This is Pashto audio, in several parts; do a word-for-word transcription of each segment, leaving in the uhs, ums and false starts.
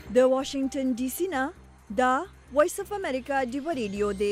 د واشنگټن ډي سي نه دا وایس اف امریکا ډیو ریډیو دی.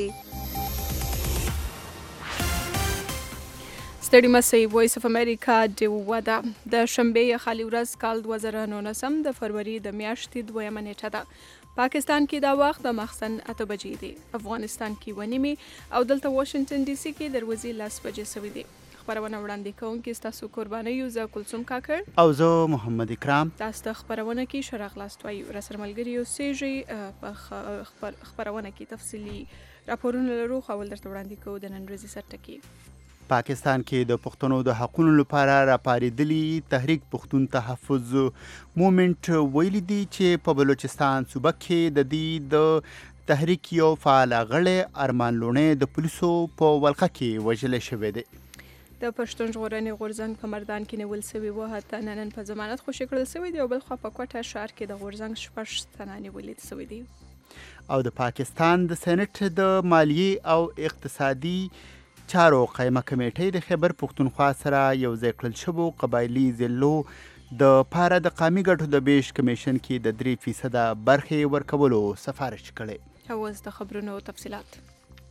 ستړي مسئ وایس اف امریکا ډیو وده د شنبې خالي ورځ کال دوه زره نولسم د فروری د میاشتې دویمه نیټه ده. پاکستان کې دا وخت د ماخستن اته بجې دی. افغانستان کې ونیمې او دلته واشنگټن ډي سي کې دروازې لس بجې سوي دي. خبرونه وړاندې کوونکي ستاسو قرباني یو زه کلثوم کاکړ او زه محمد اکرام. تاسو ته خبرونه کې شرغ لاست وایو رسر ملګری او سیجی په خبرونه کې تفصیلی راپورونه لرو خو ول درته وړاندې کوو د نن ورځې سرټکی. پاکستان کې د پښتنو د حقوقو لپاره راپاریدلی تحریک پښتون تحفظ موومېنټ ویلي دی چې په بلوچستان صوبه کې د دې د تحریک یو فعال غړی ارمان لونې د پولیسو په ولقه کې وژل شوی دی. د پښتون ژغورنې غورځنګ په مردان کې نیول سوي و حتی نن په ضمانت خوشي کړل سوی دی او بل خو په کوټه ښار کې د غورځنګ شپږ تنه نیول سوي دي. او د پاکستان د سېنات د مالیې او اقتصادي چارو قایمه کمیټې د خیبر پښتونخوا سره یو ځای کړل شوو قبایلي ضلعو د پاره د قومي ګټو د بیش کمیشن کې د درې فیصده برخې ورکولو سفارش کړی. اوس د خبرونو تفصیلات.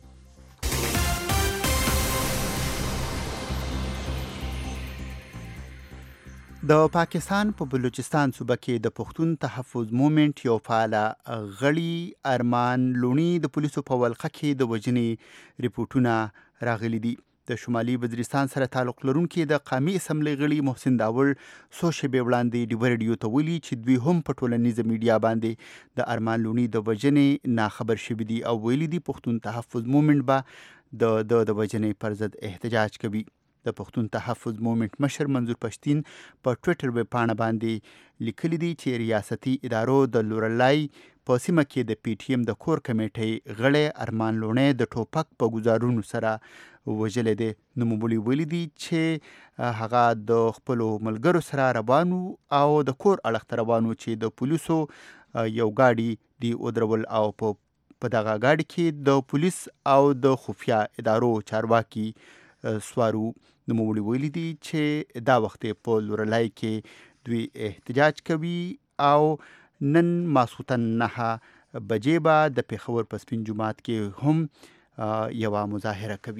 د پاکستان په بلوچستان صوبه کې د پښتون تحفظ موومېنټ یو فعال غړي ارمان لونی د پولیسو په ولقه کې د وژنې ریپورتونه راغلي دي. د شمالي وزیرستان سره تعلق لرونکي د قومي اسمبلی غړي محسن داور څو شېبې وړاندې ډیو ریډیو ته ویلي چې دوی هم په ټولنیزه میډیا باندې د ارمان لونی د وژنې ناخبر شوي دي او ویلي دي پښتون تحفظ موومېنټ به د د د وژنې پر ضد احتجاج کوي. د پښتون تحفظ موومېنټ مشر منظور پښتين په ټوئیټر ویب پاڼه باندې لیکلي دي چې ریاستي ادارو د لورلای په سیمه کې د پی ټی ایم د کور کمیټې غړی ارمان لونې د ټوپک په ګزارونو سره وژل دي. نوموړي ویلي دي چې هغه د خپل ملګرو سره روانو او د کور اړخ روانو چې د پولیسو یو گاډي دی ودرول او په په دغه گاډي کې د پولیس او د خفیا ادارو چارواکي سوارو. نوموړي ویلي دي چې دا وخت په لورلای کې دوی احتجاج کوي او نن ماسخوتن نه بجې به د پېښور په سپین جومات کې هم یوه مظاهره کوي.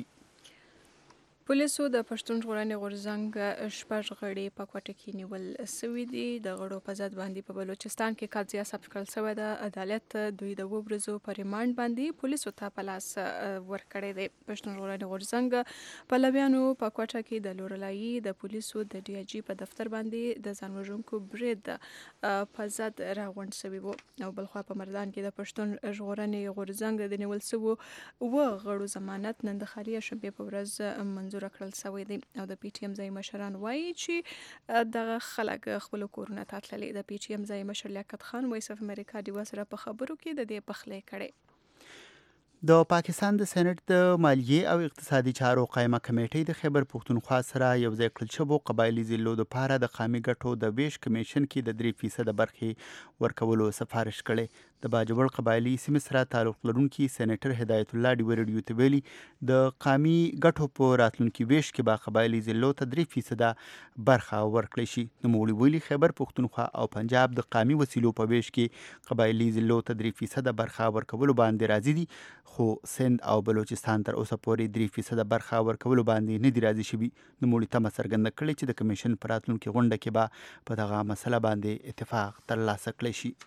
پولیسو د پښتون ژغورنې غورځنګ شپږ غړي په کوټه کې نیول سوي دي. د غړو په ضد باندې په بلوچستان کې قضیه ثبت کړل سوې ده. عدالت دوی د اووه ورځو په ریمانډ باندې پولیسو ته په لاس ورکړی دی. پښتون ژغورنې غورځنګ پلویانو په کوټه کې د لورلایي د پولیسو د ډي اي جي په دفتر باندې د ځان وژونکو برید په ضد راغونډ سوي وو او بلخوا په مردان کې د پښتون ژغورنې غورځنګ د نیول سوو اووه غړو ضمانت نن د خاري شنبې په ورځ منظور کړل سوی دی او د پی ټی ایم ځای مشران وایي چې دغه خلک خپل کورونه ته تللي. د پی ټی ایم ځای مشر لیاقت خان وایس اف امریکا ډیو سره په خبرو کې د دې پخلی کړي. د پاکستان د سېنات د مالیې او اقتصادي چارو قایمه کمیټې د خیبر پښتونخوا سره یو ځای کړل شوو قبایلي ضلعو د پاره د قومي ګټو د بیش کمیشن کې د درې فیصده برخې ورکولو سفارش کړي. د باجوړ قبایلي سیمې سره تعلق لرونکي سېنیټر هدایت الله ډیو ریډیو ته ویلي د قومي ګټو په راتلونکي ویش کې به قبایلي ضلعو ته درې فیصده برخه ورکړی شي. نوموړي ویلي خیبر پښتونخوا او پنجاب د قومي وسیلو په ویش کې قبایلي ضلعو ته درې فیصده برخه ورکولو باندې راضي دي خو سند او بلوچستان تر اوسه پورې درې فیصده برخه ورکولو باندې نه دي راضي شوي. نوموړي تمه څرګنده کړې چې د کمیشن په راتلونکي غونډه کې به په دغه مسله باندې اتفاق ترلاسه کړی شي.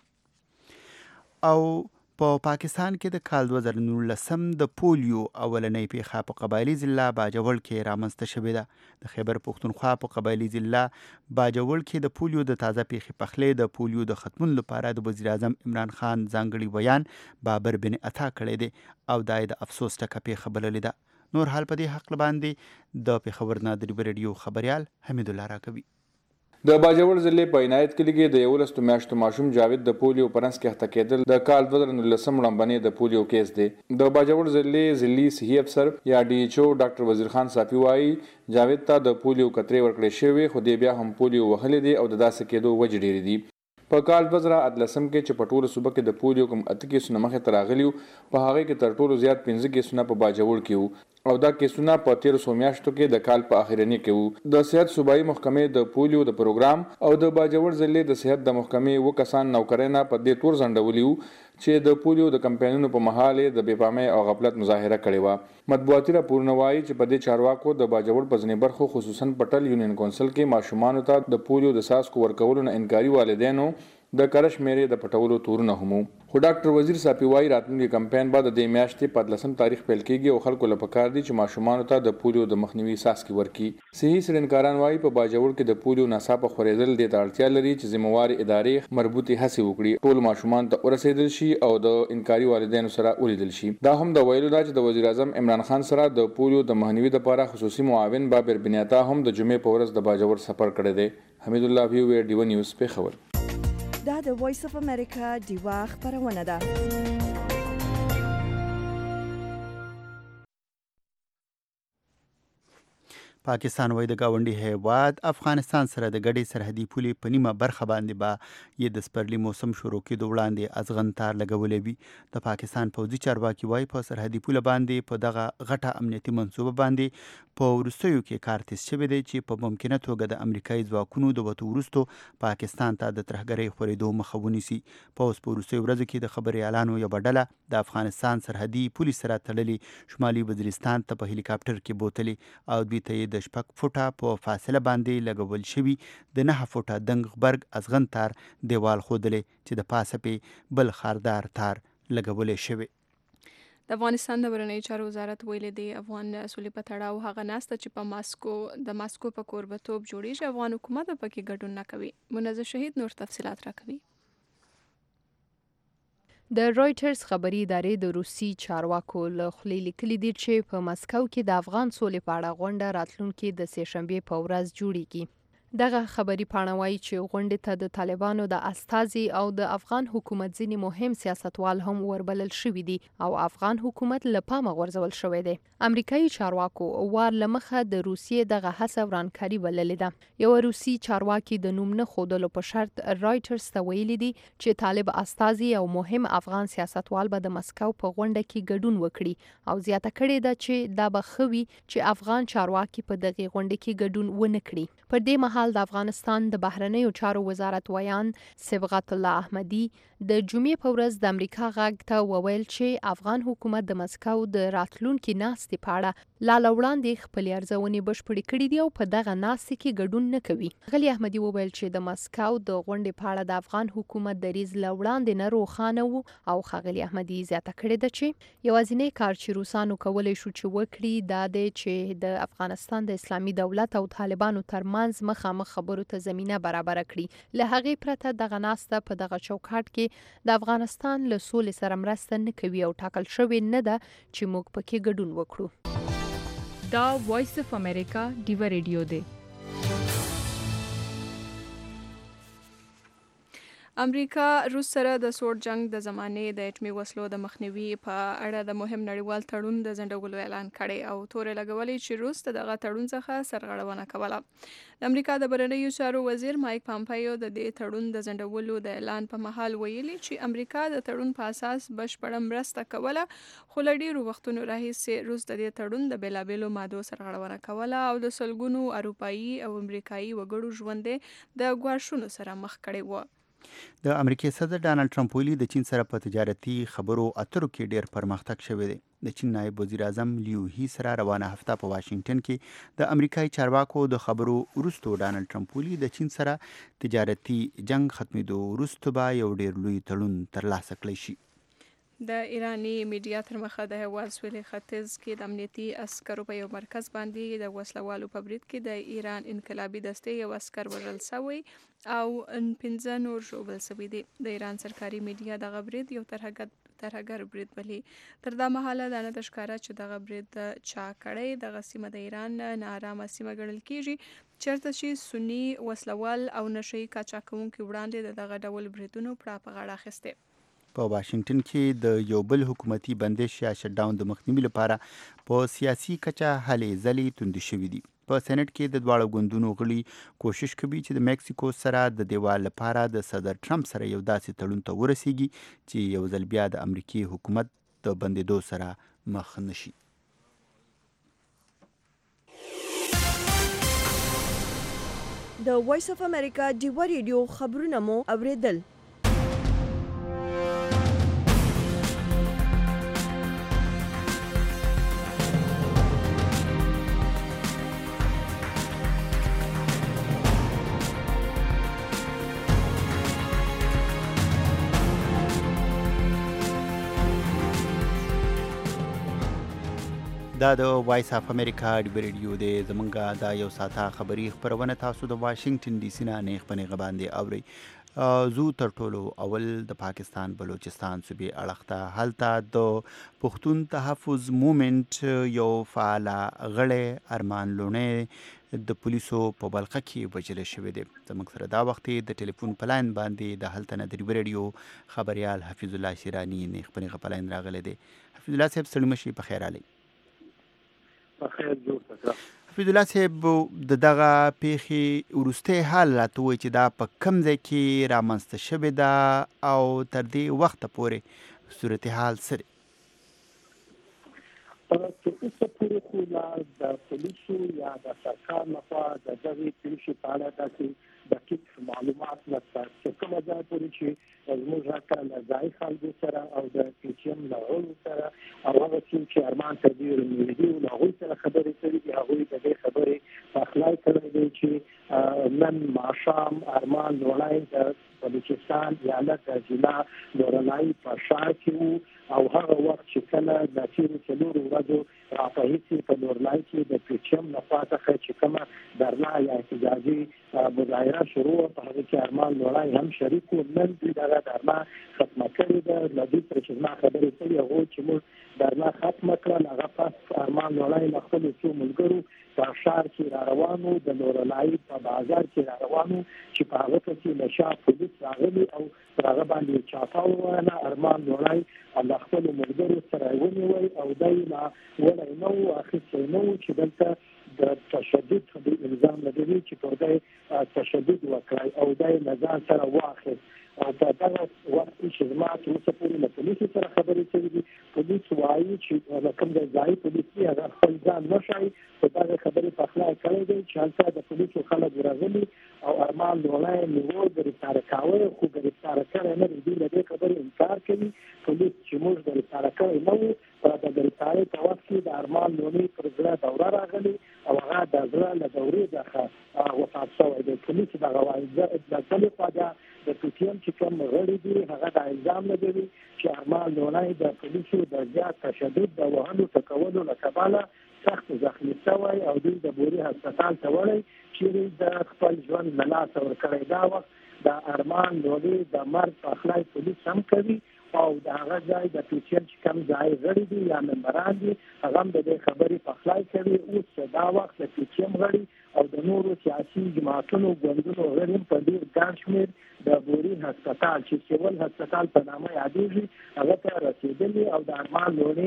او په پا پاکستان کې د کال دوه زره نولسم د پولیو اولنۍ پیښه په قبایلي ضلع باجوړ کې رامنځته شوې ده. د خیبر پښتونخوا په قبایلي ضلع باجوړ کې د پولیو د تازه پیښې پخلی د پولیو د ختمون لپاره د وزیر اعظم عمران خان ځانګړي بیان بابر بن عطا کړی دی او دا د افسوس ټکه پیښه بللې ده. نور حال په دې حق باندې د پېښور نه د ډیو ریډیو خبريال حمید الله راکوي. د باجوړ ضلع په عنایت کلي کې د یولس میاشتو ماشوم جاوید د پولیو په نس کې اخته کېدل د کال دوه زره نولسم وړاندې د پولیو کیس دی. د باجوړ ضلع ضلعي صحي افسر یا ډي ایچ او ډاکټر وزیر خان صافي وایي جاوید ته د پولیو کترې ورکړې شوې خو دی بیا هم پولیو وهلې دی او د داسې کېدو وجې ډېرې دي. په کال دوه زره اتلسم کې چې په ټوله صوبه کې د پولیو کوم اته کیسونه مخې ته راغلي وو په هغې کې تر ټولو زیات پنځه کیسونه په باجوړ کې وو. او دا کیسونه په تیر څو میاشتو کې د کال په اخرنی کې وو. د صحت صوبایي محکمې د پولیو د پروګرام او د باجوړ ضلع د صحت د محکمې و کسان نوکرینه په دې تور ځنډولي وو چې د پولیو د کمپاینونو په مهال د بې پامۍ او غفلت مظاهره کړې وه. مطبوعاتي راپورونه وایي چې په دې چارواکو د باجوړ په ځینې برخو خصوصا پټل یونین کونسل کې ماشومانو ته د پولیو د څاڅکو ورکولو نه انکاري والدینو د کره شمیرې د پټولو تورونه هم وو. خو ډاکټر وزیر صاحب وایي راتلونکي کمپاین به د دې میاشتې په اتلسم تاریخ پیل کیږي او خلکو له پکار دي چې ماشومانو ته د پولیو د مخنیوي څاڅکي ورکړي. صحي څېړنکاران وایي په باجوړ کې د پولیو ناڅاپه خورېدل دې ته اړتیا لري چې ذمهوارې ادارې مربوطې هڅې وکړي، ټول ماشومان ته ورسېدل شي او د انکاري والدینو سره ولیدل شي. دا هم د ویلو ده چې د وزیر اعظم عمران خان سره د پولیو د مخنیوي لپاره خصوصي معاون بابر بن عطا هم د جمعې په ورځ د باجوړ سفر کړی دی. حمید الله وی ډیو نیوز پېښور. دا د وایس اف امریکا ډیوا خبرونه ده. پاکستان وایي د ګاونډي هیواد افغانستان سره د ګډې سرحدي پولې په نیمه برخه باندې به یې د سپرلي موسم شروع کېدو وړاندې ازغن تار لګولی وي. د پاکستان پوځي چارواکي وایي په سرحدي پوله باندې په دغه غټه امنیتي منصوبه باندې په وروستیو کې کار تیز شوی دی چې په ممکنه توګه د امریکایي ځواکونو د وتو وروستو پاکستان ته د ترهګرۍ خورېدو مخه ونیسي. پوځ په وروستیو ورځو کې د خبري اعلانو یوه ډله د افغانستان سرحدي پولې سره تړلي شمالي وزیرستان ته په هلیکاپټر کې بوتلي او دوی ته د شپږ فوټه په فاصله باندې لګول شوي د نهه فوټه دنګ غبرګ ازغن تار دیوال ښودلی چې د پاسه پې بل خاردار تار لګولی شوی. د افغانستان د بهرنیو چارو وزارت ویلي دی افغان سولې په تړاو هغه ناسته چې په ماسکو د ماسکو په کوربتوب جوړیږي افغان حکومت پکې ګډون نه کوي. منزه شهید نور تفصیلات راکوي. د رویټرز خبري ادارې د روسي چارواکو له خولې لیکلي دي چې په مسکو کې د افغان سولې په اړه غونډه راتلونکي د سې شنبې په ورځ جوړیږي. دغه خبري پاڼه وایي چې غونډې ته د طالبانو د استازي او د افغان حکومت ځینې مهم سیاستوال هم وربلل شوي دي او افغان حکومت له پامه غورځول شوی دی. امریکایي چارواکو وار له مخه د روسیې دغه هڅه ورانکاري بللې ده. یو روسي چارواکي د نوم نه ښودلو په شرط رایټرز ته ویلي دي چې طالب استازي او مهم افغان سیاستوال به د مسکو په غونډه کې ګډون وکړي او زیاته کړې ده چې دا به ښه وي چې افغان چارواکي په دغه غونډه کې ګډون ونه کړي. پر دې مهال د افغانستان د بهرنیو چارو وزارت ویان صبغت الله احمدي د جمعې په ورځ د امریکا غږ ته وویل چې افغان حکومت د مسکو د راتلونکي ناستې په اړه لا له وړاندې خپلې ارزونې بشپړې کړې دي او په دغه ناستې کې ګډون نه کوي. غلي احمدي وویل چې د مسکو د غونډې په اړه د افغان حکومت دریځ له وړاندې نه روښانه و او ښاغلي احمدي زیاته کړې ده چې یوازینی کار چې روسانو کولی شو چې وکړي دا دی چې د افغانستان د اسلامي دولت او طالبانو ترمنځ مخامخ خبرو ته زمینه برابره کړي. له هغې پرته دغه ناسته په دغه چوکاټ کې د افغانستان له سولې سره مرسته نه کوي او ټاکل شوې نه ده چې موږ پکې ګډون وکړو. دا وایس اف امریکا ډیو ریډیو دی. امریکا روس سره د سوړ جنگ د زمانې د اټمي وسلو د مخنیوي په اړه د مهم نړیوال تړون د ځنډولو اعلان کړی او تورې لګولې چې روس ته دغه تړون څخه سرغړونه کوله. د امریکا د بهرنیو چارو وزیر مایک پامپیو د دې تړون د ځنډولو د اعلان په مهال ویلي چې امریکا د تړون په اساس بشپړه مرسته کوله خو له ډېرو وختونو راهیسې روس د دې تړون د بېلابېلو مادو سرغړونه کوله او د سلګونو اروپایي او امریکایي وګړو ژوند د ګواښونو سره مخ کړی و. د امریکای صدر ډانلډ ټرمپ ویلي د چین سره په تجارتي خبرو اترو کې ډیر پرمختګ شوی دی. د چین نایب وزیر اعظم لیو هی سره روانه هفته په واشنگټن کې د امریکایي چارواکو د خبرو وروسته ډانلډ ټرمپ ویلي د چین سره تجارتي جنگ ختمېدو وروسته به یو ډیر لوی تړون ترلاسه کړی شي. د ایرانی میډیا تر مخه د هوال سویل ختیځ کې د امنیتي عسکرو په یو مرکز باندې د وسلوالو په برید کې د ایران انقلابي دستې یو عسکر وژل شوی او پنځه نور ژوبل شوي دي. د ایران سرکاري میډیا دغه برید یو ترهګر برید بلي. تر دا مهاله دا نه ده ښکاره چې دغه برید چا کړی. دغه سیمه د ایران ناارامه سیمه ګڼل کیږي چېرته چې سني وسلوال او نشهیي قاچاقونکي وړاندې د دغه ډول بریدونو پړه په غاړه اخیستې. په واشنگټن کې د یو بل حکومتي بندش یا شټ ډاون د مخنیوي لپاره په سیاسي کچه هلې ځلې توندې شوې دي. په سېنات کې د دواړو ګوندونو غړي کوشش کوي چې د میکسیکو سره د دیوال لپاره د صدر ټرمپ سره یو داسې تړون ته ورسیږي چې یو ځل بیا د امریکایي حکومت د بندېدو سره مخ نشي. د وایس اف امریکا ډیوا ریډیو خبرونه مو اوریدل. دا د وایس اف امریکا د ریډیو د زمونږه دا یو ساته خبری خبرونه تاسو د واشنگټن ډي سي نه نه خبرې غباندې اوري. زو تر ټولو اول د پاکستان بلوچستان صوبې اړخته هلته د پښتون تحفظ موومېنټ یو فعال غړی ارمان لوڼی د پولیسو په بلخه کې وژل شوی دی. زموږ سره دا وخت د ټلیفون په لاین باندې د هلته نه د ریډیو خبريال حفیظ الله شیرانی نه خبرې په لاین راغلی دی. حفیظ الله صاحب سلام شي په خیر علي. حفیظ الله صاحب د دغه پیښې وروستی حال راته وایي چې دا په کوم ځای کې رامنځته شوې ده او تر دې وخته پورې صورتحال څه دی؟ تر اوسه پورې خو لا د پولیسو یا د سرکار لخوا د دغې پیښې په اړه داسې دقیق معلومات نشته چې کومه ځای پورې چې زموږ راکړه له ځایي خلکو سره او د پي ټي ایم له غړو سره او هغه څوک چې ارمان تدبیر ملي له هغوی سره خبرې کړې دي هغوی د دې خبرې پخلی کړی دی چې نن ماښام ارمان لوڼی د بلوچستان ایالت د ضلع لورنای په ښار کې وو او هغه وخت چې کله د تېرو څلورو ورځو راپهیسې په لورنای کې د پي ټي ایم لخوا څخه چې کومه درنا یا احتجاجي مظاهره شروع وه په هغې کې ارمان لوڼی هم شریک وو. نن دوی دغه درنا ختمه کړې ده. له دوی سره چې زما خبرې کوي هغوی چې موږ درنا ختمه کړل هغه پس ارمان لوڼی له خپلو څو ملګرو په ښار کې را روانو د لورنای په بازار کې را روانو چې په هغه پسې له شا پولیس راغلي او پر هغه باندې چاپه وویله. ارمان لوڼی له خپلو ملګرو سره یې ونیوی او دی لا ولی نه وو اخیستی نه وو چې دلته د تشدد د الزام لري چې پر دی تشدد وکړی او دی له ځان سره واخیست او په دغه وخت کې چې زما تر اوسه پورې له پولیسو سره خبرې شوي دي پولیس وایي چې له کوم ځای ځایي پولیس دي هغه خپل ځان نه ښایي په دغه خبرې پخلی کړی دی چې هلته د پولیسو خلک راغلي او ارمان لوڼی نیول ګرفتاره کاوه خو ګرفتاره کړی نه دی. دوی له دې خبرې انکار کوي پولیس چې موږ ګرفتاره کړی نه وو. په د ګرفتارۍ په وخت کې د ارمان لوڼي پر زړه دوره راغلي او هغه د زړه له دورې څخه وفات شوی دی. پولیس دغه وایي د بلې خوا د پي ټي ایم چې کوم غړي دي هغه د الزام لګوي چې ارمان لوڼی د پولیسو د زیات تشدد د وهلو ټکولو له کبله سخت زخمي شوی او دوی د بوري هسپتال ته وړی چیرې د خپل ژوند له لاسه ورکړی. دا وخت د ارمان لوڼي د مرګ پخلی پولیس هم کوي او د هغه ځای د پي ټي ایم چې کوم ځای غړي دي یا ممبران دي هغه هم د دې خبرې پخلی کوي. اوس دا وخت د پي ټي ایم غړي او د نورو سیاسي جماعتونو ګوندونو غړي په ډېر ګڼ شمېر د بوري هسپتال چې سیول هسپتال په نامه یادېږي هغه ته رسېدلي او د ارمان لوڼي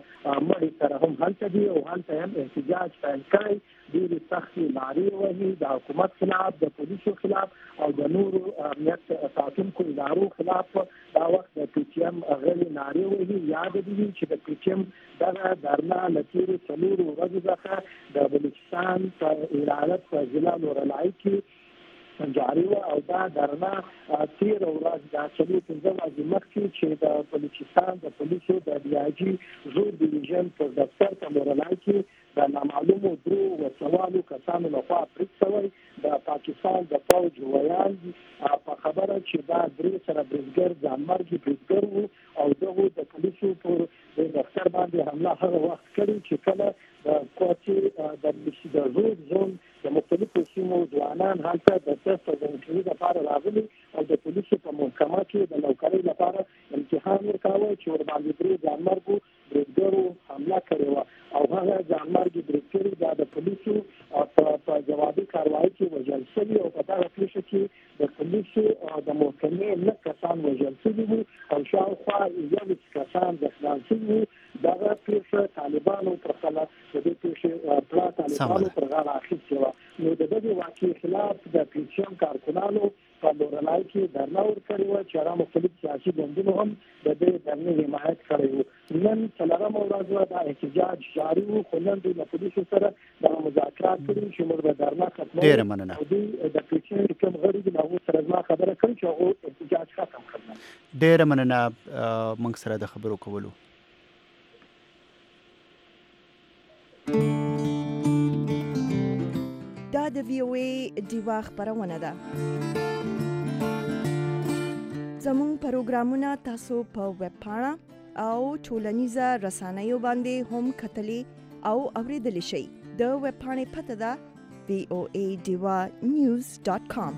مړي سره هم هلته دي او هلته هم احتجاج پیل کړی. ډېرې سختې نارې وهي د حکومت خلاف د پولیسو خلاف او د نورو امنیت ساتونکو ادارو خلاف. دا وخت د پي ټي ایم غړي نارې وهي. یاد دي چې د پي ټي ایم دغه درنا له تېرو څلورو ورځو څخه د بلوچستان په ایالت په ضلع لورنای کې جاري وه او دا درنا تېره ورځ د څلور پنځه ورځې مخکې چې د بلوچستان د پولیسو د ډي آی جي زور ډیویژن پر دفتر په لورنای کې د نامعلومو درو وسوالو کسانو لخوا برید شوی. د پاکستان د پوځ ویان په خبره چې دا درې سره بریدګر ځانمرګي بریدګر وو او دغو د پولیسو پر دفتر باندې حمله هغه وخت کړې چې کله د کوټې د زور زون د مختلفو سیمو ځوانان هلته د تست او د انټرویو لپاره راغلي او د پولیسو په محکمه کې د نوکرۍ لپاره امتحان ورکاوه چې ورباندې درې ځانمرګو بریدګرو حمله کړې وه او هغه ځانمرګي بریدګري دا د پولیسو په جوابي کاروایي کې وژل شوي او په دغه پیښه کې د پولیسو د محکمې نه کسان وژل شوي وو او شاوخوا یویشت کسان زخمیان شوي وو. دغه پیښه طالبانو پر خلاف د دې پیښې پړه طالبانو پر غاړه اخیستې وه. نو د دغې واقعې خلاف د پي ټي ایم کارکنانو په لورنای کې درنا ورکړې وه چې هغه مختلف سیاسي ګوندونو هم د دې درنې حمایت کړی وو. نن څلورمه ورځ وه دا احتجاج جاري وو خو نن دوی له پولیسو سره دغه مذاکرات کړي چې موږ به درنا ختموو او دوی د رضا خبره کړې چې هغه احتجاج ختم کړل. ډېر مننه موږ سره د خبرو کولو. دا د وی او ای ډیوا خبرونه ده. زموږ پروګرامونه تاسو په ویب پاڼه او ټولنیزه رسنیو باندې هم کتلی او اوریدلی شئ. د ویب پاڼې پته ده وی او ای ډیوا نیوز ډاټ کام.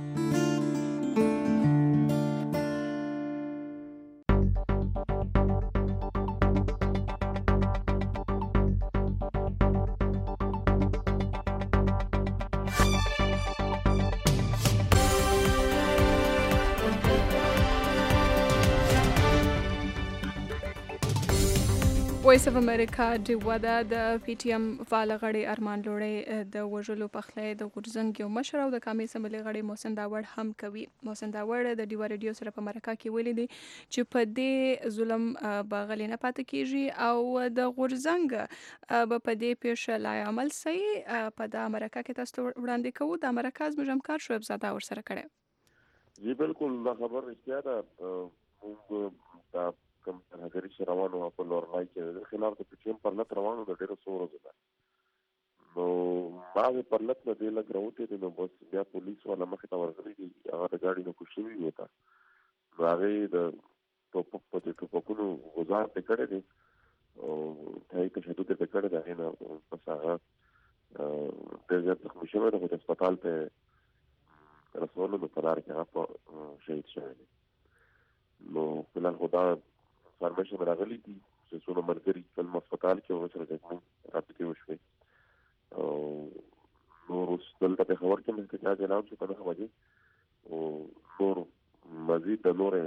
وایس اف امریکا ډیوا د پی ټی ایم فعال غړي ارمان لوړی د وژلو پخلی د غورځنګ یو مشر او د کامې سمبلې غړي محسن داوړ هم کوي. محسن داوړ د ډیوا ریډیو سره په مرکه کې ویلي دي چې په دې ظلم به غلې نه پاتې کیږي او د غورځنګ به په دې پیښه لا عمل سي. په دا مرکه کې تاسو وړاندې کوو. دا مرکه زموږ همکار شعیب زاده ورسره کړی. جی بالکل دا خبر رښتیا ده. موږ دا کوم هغه چې روانو په لورلای کې د خلاف د پټیم پر لټ روانو د ډیرو سورو ده. نو ما په لټ نه دی لګراوته دي. نو بس بیا پولیس ولا مخ ته ورغلي دي. هغه د گاډي نه کوشوي وتا. هغه د ټوپک په ټوپکونو غزار ته کړی دي او ته تشدد ته کړی دی. نه پس هغه د زړه تخمي شوی د هسپتال ته رسولو په لار کې هغه شهید شوی دی. نو بلان خدا فارمیشن راغلی دي چې څونه مرګري په هسپتال کې ورسره د کوم راپټي وشوي او نور دلته په خبر کې مې ته اعلان شو کنه هواجي او نور مزید د نور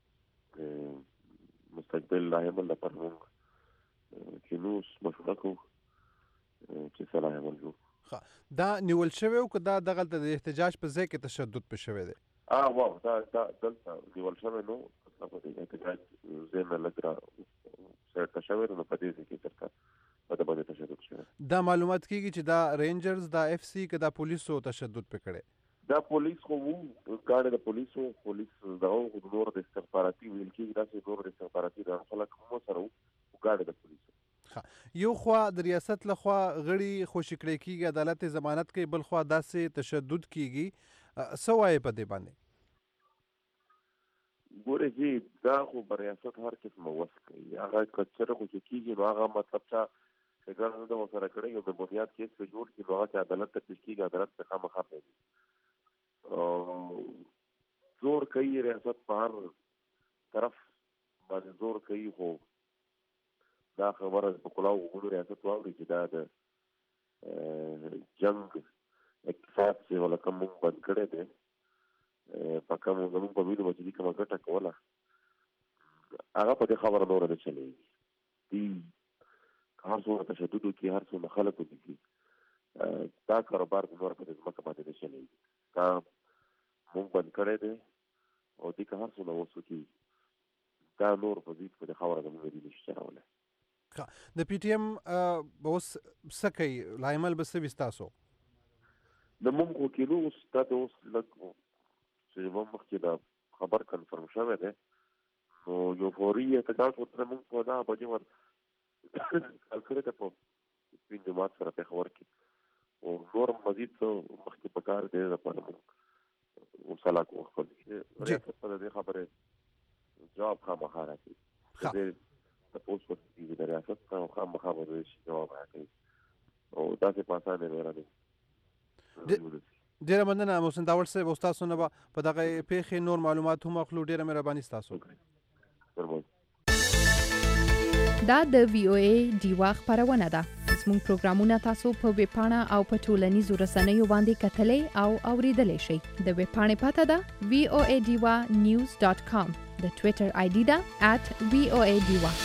مستقبل لا هم د پرمون چې نو مشوره کو چې سلام علیکم. دا نیول شوی او که دا دغه د احتجاج په ځای کې تشدد په شوی دی؟ اه واو دا دا دلته نیول شوی نو په دې احتجاج زموږ لګرا سره تشویر نو په دې کې ترکا په دې باندې تشدد شوی. دا معلومات کیږي چې دا رینجرز دا اف سی کې دا پولیسو تشدد پکړي. دا پولیس خو وو ګاډه د پولیسو پولیس داو نور د استخباراتي ویل کېږي دا چې نور د استخباراتي د خلک مو سره وو ګاډه د پولیسو. یو خوا د ریاست له خوا غړي خوشی کړی کیږي عدالت ضمانت کوي بل خوا داسې تشدد کیږي. سوای په دې باندې ګوره چې دا خو ریاست هر قسم وس کوي. هغه کچره خو کیږي نو هغه مطلب چې څنګه د وسره کړی یو د بنیاد کیس په جوړ کې نو هغه عدالت ته کیږي. عدالت څخه مخاطب دی او زور کوي ریاست په هر طرف باندې زور کوي. خو دا خبره په کلاو وګورو ریاست واوري چې دا د جنگ اقتصاد چې ولکه موږ بند کړی دی په کوم زموږ په ویلو چې کومه ګټه کوله هغه په دې خبره نور نه چلېږي. دي هر څومره تشدد وکړي هر څومره خلک وکړي دا کاروبار نور په دې ځمکه باندې نه چلېږي. دا موږ بند کړی دی او دې که هر څومره اوس وکړي دا نور په دې په دې خبره زموږ دې نشي چلولی. د پی ټی ایم اوس څه کوي؟ لایمل به څه وي ستاسو؟ د موږ وکیلو اوس دا د اوس لږ چې موږ مخکې دا خبر کنفرم شوی دی نو یو فوري احتجاج ورته موږ په دا بجې ور کال کړی دی په سپین جماعت سره پېښور کې او نور مزید څه مخکې په کار دی لپاره موږ وسلا کوو. خپل ریاست په دې خبرې جواب خامخا راکړي. تاسو په دې د ریاست څخه خامخا به شي جواب راکړي او داسې په اسانه نه راځي. ډیره مننه محسن داوړ صاحب. تاسو نه په دغه پیښې نور معلومات هم اخلو. ډیره مهرباني تاسو. دا د وی او ای ډیوا خبرونه ده. زموږ پروګرامونه تاسو په ویب پاڼه او په ټولنیزو رسنیو باندې کتلی او اوریدلی شئ. د ویب پاڼې پته ده وی او ای ډیوا نیوز ډاټ کام. د ټویټر آی ډي ده ات وی او ای ډیوا.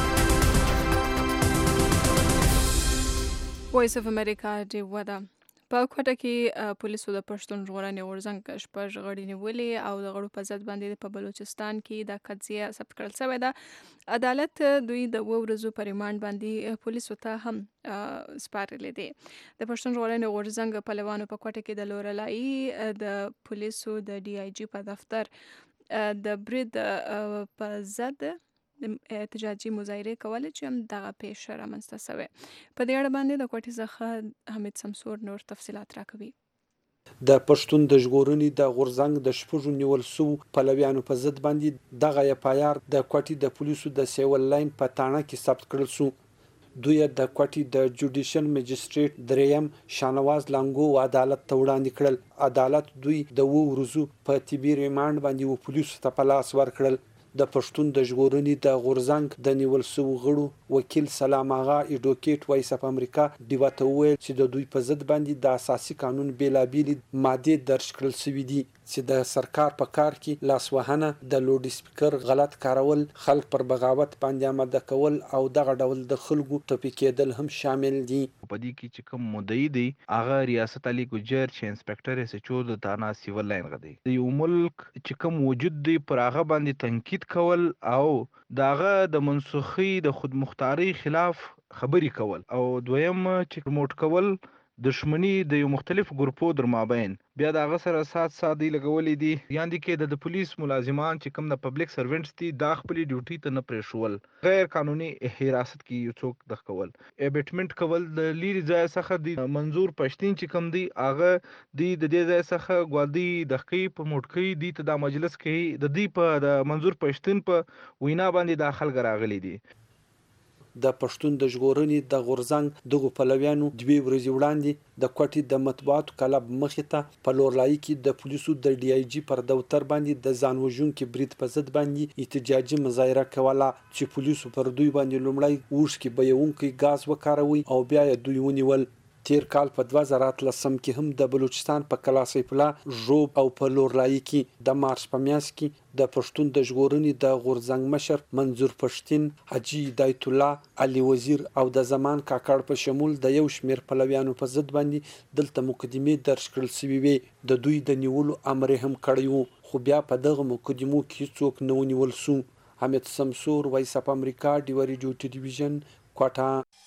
وایس اف امریکا ډیوا ده. په کوټه کې پولیسو د پښتون ژغورنې غورځنګ شپږ غړي نیولې او د غړو په ضد باندې په بلوچستان کې د قضیه ثبت کړل شوې ده. عدالت دوی د اوه ورځو په ریمانډ باندې پولیسو ته هم سپارلې دي. د پښتون ژغورنې غورځنګ پهلوانو په کوټه کې د لورلایي د پولیسو د ډي آی جي په دفتر د برید په ضد احتجاجي مظاهره کولې چې هم دغه پیښه رامنځته شوې. په دې اړه باندې د کوټې څخه حمید سمسور نور تفصيلات راکوي. د پښتون د ژغورنې د غورځنګ د شپږو نیول سو پلویانو په ضد باندې دغه اف آی آر د کوټې د پولیسو د سیول لاین په تاڼه کې ثبت کړل سو. دوی د کوټې د جوډیشل مجستریټ دریم شانواز لانګو عدالت ته وړاندې کړل. عدالت دوی د اوه ورځو په طبي ریمانډ باندې و پولیسو ته په لاس ورکړل. د پښتون د ژغورنې د غورځنګ د نیول سو غړو وکیل سلام آغا ایډوکیټ وایس اف امریکا دیو ته ویل چې د دوی په ضد باندې د اساسي قانون بیلابیل ماده درج کړل شوې دي چې د سرکار په کار کې لاسوهنه د لوډ سپیکر غلط کارول خلک پر بغاوت باندې آماده کول او دغه ډول د خلکو ټپي کېدل هم شامل دي. په دې کې چې کوم مدعي دی هغه ریاست علي ګجر چې انسپکټر اس ایچ او د تانا سیول لاین غدي د یو ملک چې کوم موجود دی پر هغه باندې تنقید کول او داغه د منسوخي د خودمختاري خلاف خبري کول او دویم چې پروموټ کول دشمنی د یو مختلف ګروپو در مابین بیا د هغه سره سات سادي لګولې دي یاندې کې د پولیس ملازمان چې کوم د پبلک سرونټس دي د خپل ډیوټي ته نه پرېښول غیر قانوني حراست کې یو څوک د کول ابټمنټ کول د لیری ځای څخه د منظور پښتين چې کوم دی هغه د دې ځای څخه غوړدي د خې په موټکی دی ته د مجلس کې د دې په د منظور پښتين په وینا باندې داخل غراغلي دي. د پښتون د ژغورنې د غورځنګ دغه پلویانو دوی ورځې وړاندې د کوټې د مطبوعاتو کلب مخې ته په لورلایي کې د پولیسو د ډي آی جي پر دفتر باندې د ځان وژونکي برید په ضد باندې احتجاجي مظاهره کوله چې پولیسو پر دوی باندې لومړی اوښکې بهیونکی ګاز وکاروي او بیا یې دوی ونیول. تیر کال په دوه زره اتلسم کې هم د بلوچستان په کلاسي پلا ژوب او په لورلایي کې د مارچ په میاشت کې د پښتون د ژغورنې د غورځنګ مشر منظور پښتين حاجی هدایت الله علي وزیر او د زمان کاکړ په شمول د یو شمیر پلویانو په ضد باندې دلته مقدمه درج کړل شوې وي. د دوی د نیولو امر هم کړی وو خو بیا په دغه مقدمو کې څوک نه ونیول سو. حمید سمسور وایس اف امریکا ډیو ریډیو ټلویزیون کوټه.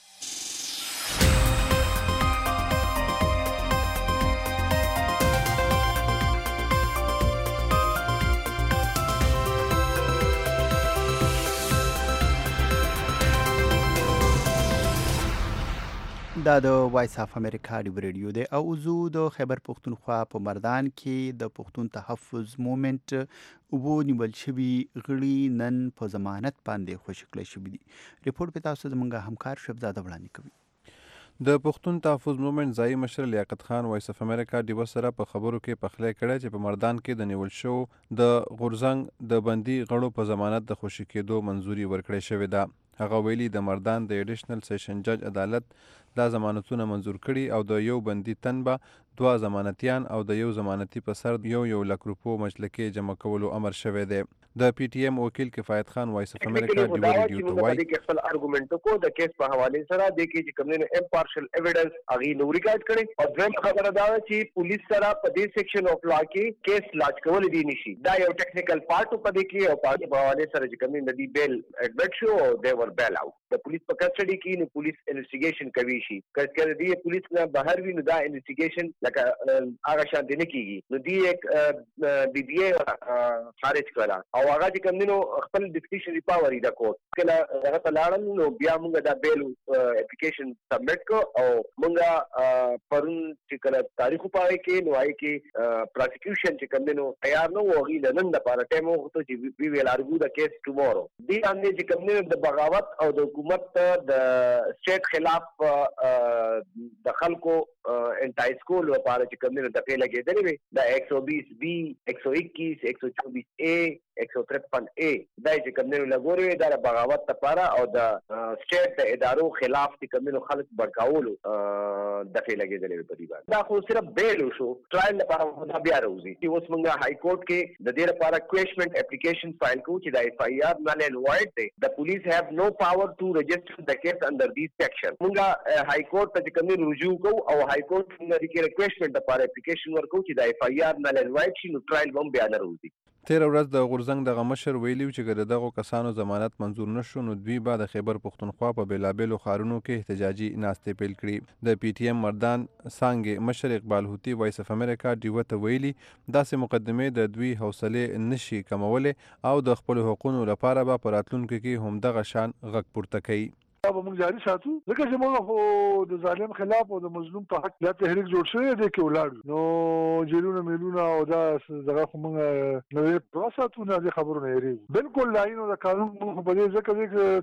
دا د وایس اف امریکا ډیو ریډیو دی او زو د خیبر پختونخوا په مردان کې د پختون تحفظ موومېنټ وو نیول شوی غړي نن په ضمانت باندې خوشی کړی شوی دي. ریپورت په تاسو زمونږ همکار شبزاده وړاندې کوي. د پښتون تحفظ موومېنټ ځای مشر لیاقت خان وایس اف امریکا ډیو سره په خبرو کې پخلی کړی چې په مردان کې د نیول شو د غورځنګ د بندي غړو په ضمانت د خوشی کېدو منځوري ورکړی شوې ده. هغه ویلي د مردان د ایډیشنل سیشن جج عدالت دا ضمانتونه منظور کړي او د یو بندي تن به دوه ضمانتیان او د یو ضمانتي په سر یو یو لک روپو مجلکې جمع کولو امر شوی دی. د پی ټی ایم وکیل کفایت خان وایس اف امریکا ډیو ریډیو ته وایي چې خپل ارګومنټ کو د کیس په حواله سره د کې چې کومنه امپارشل ایویډنس اغي نو ریکارډ کړي او دویم خبره دا چې پولیس سره په دې سیکشن اف لا کې کیس لاج کول دي نشي. دا یو ټیکنیکل پارت په دې کې او په حواله سره چې کومنه دی بیل ایڈمټ شو او دی ور بیل اوټ د پولیس په کسټډي کې نو پولیس انویسټیګیشن کوي شي کله دی پولیس نه بهر وی نو دا انویسټیګیشن لکه هغه شان دي نه کیږي نو دی یک بی بی ای خارج کړه او هغه چې کومنه خپل ډیسکریشنری پاور دی کوټ کله هغه په لاړل نو بیا موږ دا بیل اپلیکیشن سبمټ کو او موږ پرون چې کله تاریخ پاره کې نو آی کې پروسیکیوشن چې کومنه تیار نو وغي نن د پاره ټیم وو ته چې وی ویل ارګو د کیس ټومورو دی باندې چې کومنه د بغاوت او د حکومت د سټیټ خلاف د خلکو انټای سکول لپاره چې کومنه د پیل لګیدلې دا ایک سو بیس بی ایک سو اکیس ایک سو چوبیس اے एक सौ ترپن اے دای چې کمنو لګوري دا بغاوت لپاره او د سټیټ د ادارو خلاف چې کمنو خلک بڑکاولو د فی لګیدلې په دی باندې دا خو صرف بیل شو ټرایل لپاره دا بیا راوځي چې اوس موږ های کورټ کې د دې لپاره کویشمنت اپلیکیشن فایل کوو چې د اف آی آر نل اینڈ وایډ دی د پولیس هاف نو پاور ټو رجسټر د کیس انډر دیس سیکشن موږ های کورټ ته کمنو رجوع کوو او های کورټ موږ د ریکویسټمنت لپاره اپلیکیشن ورکوو چې د اف آی آر نل اینڈ وایډ شي نو ټرایل هم بیا نه راوځي تیر ورځ د غورزنګ دغه مشر ویلي چې ګر دغه کسانو ضمانت منظور نشو نو دوی بعد خیبر پختونخوا په بیلابېلو ښارونو کې احتجاجي ناستې پیل کړي د پی ټی ایم مردان سانګ مشر اقبال هوتی وایس اف امریکا ډیو ته ویلي داسې مقدمې د دوی حوصله نشي کمولې او د خپل حقوقو لپاره به په راتلونکو کې هم دغه شان غږ پورته کوي به موږ جاري ساتو ځکه چې موږ خو د ظالم خلاف او د مظلوم په حق دا تحریک جوړ شوی دی کې ولاړ نو جیلونه میلونه او دا دغه خو موږ نوې پروساتو نه د خبرونه یې بالکل لاین او د قانون موږ په دې ځکه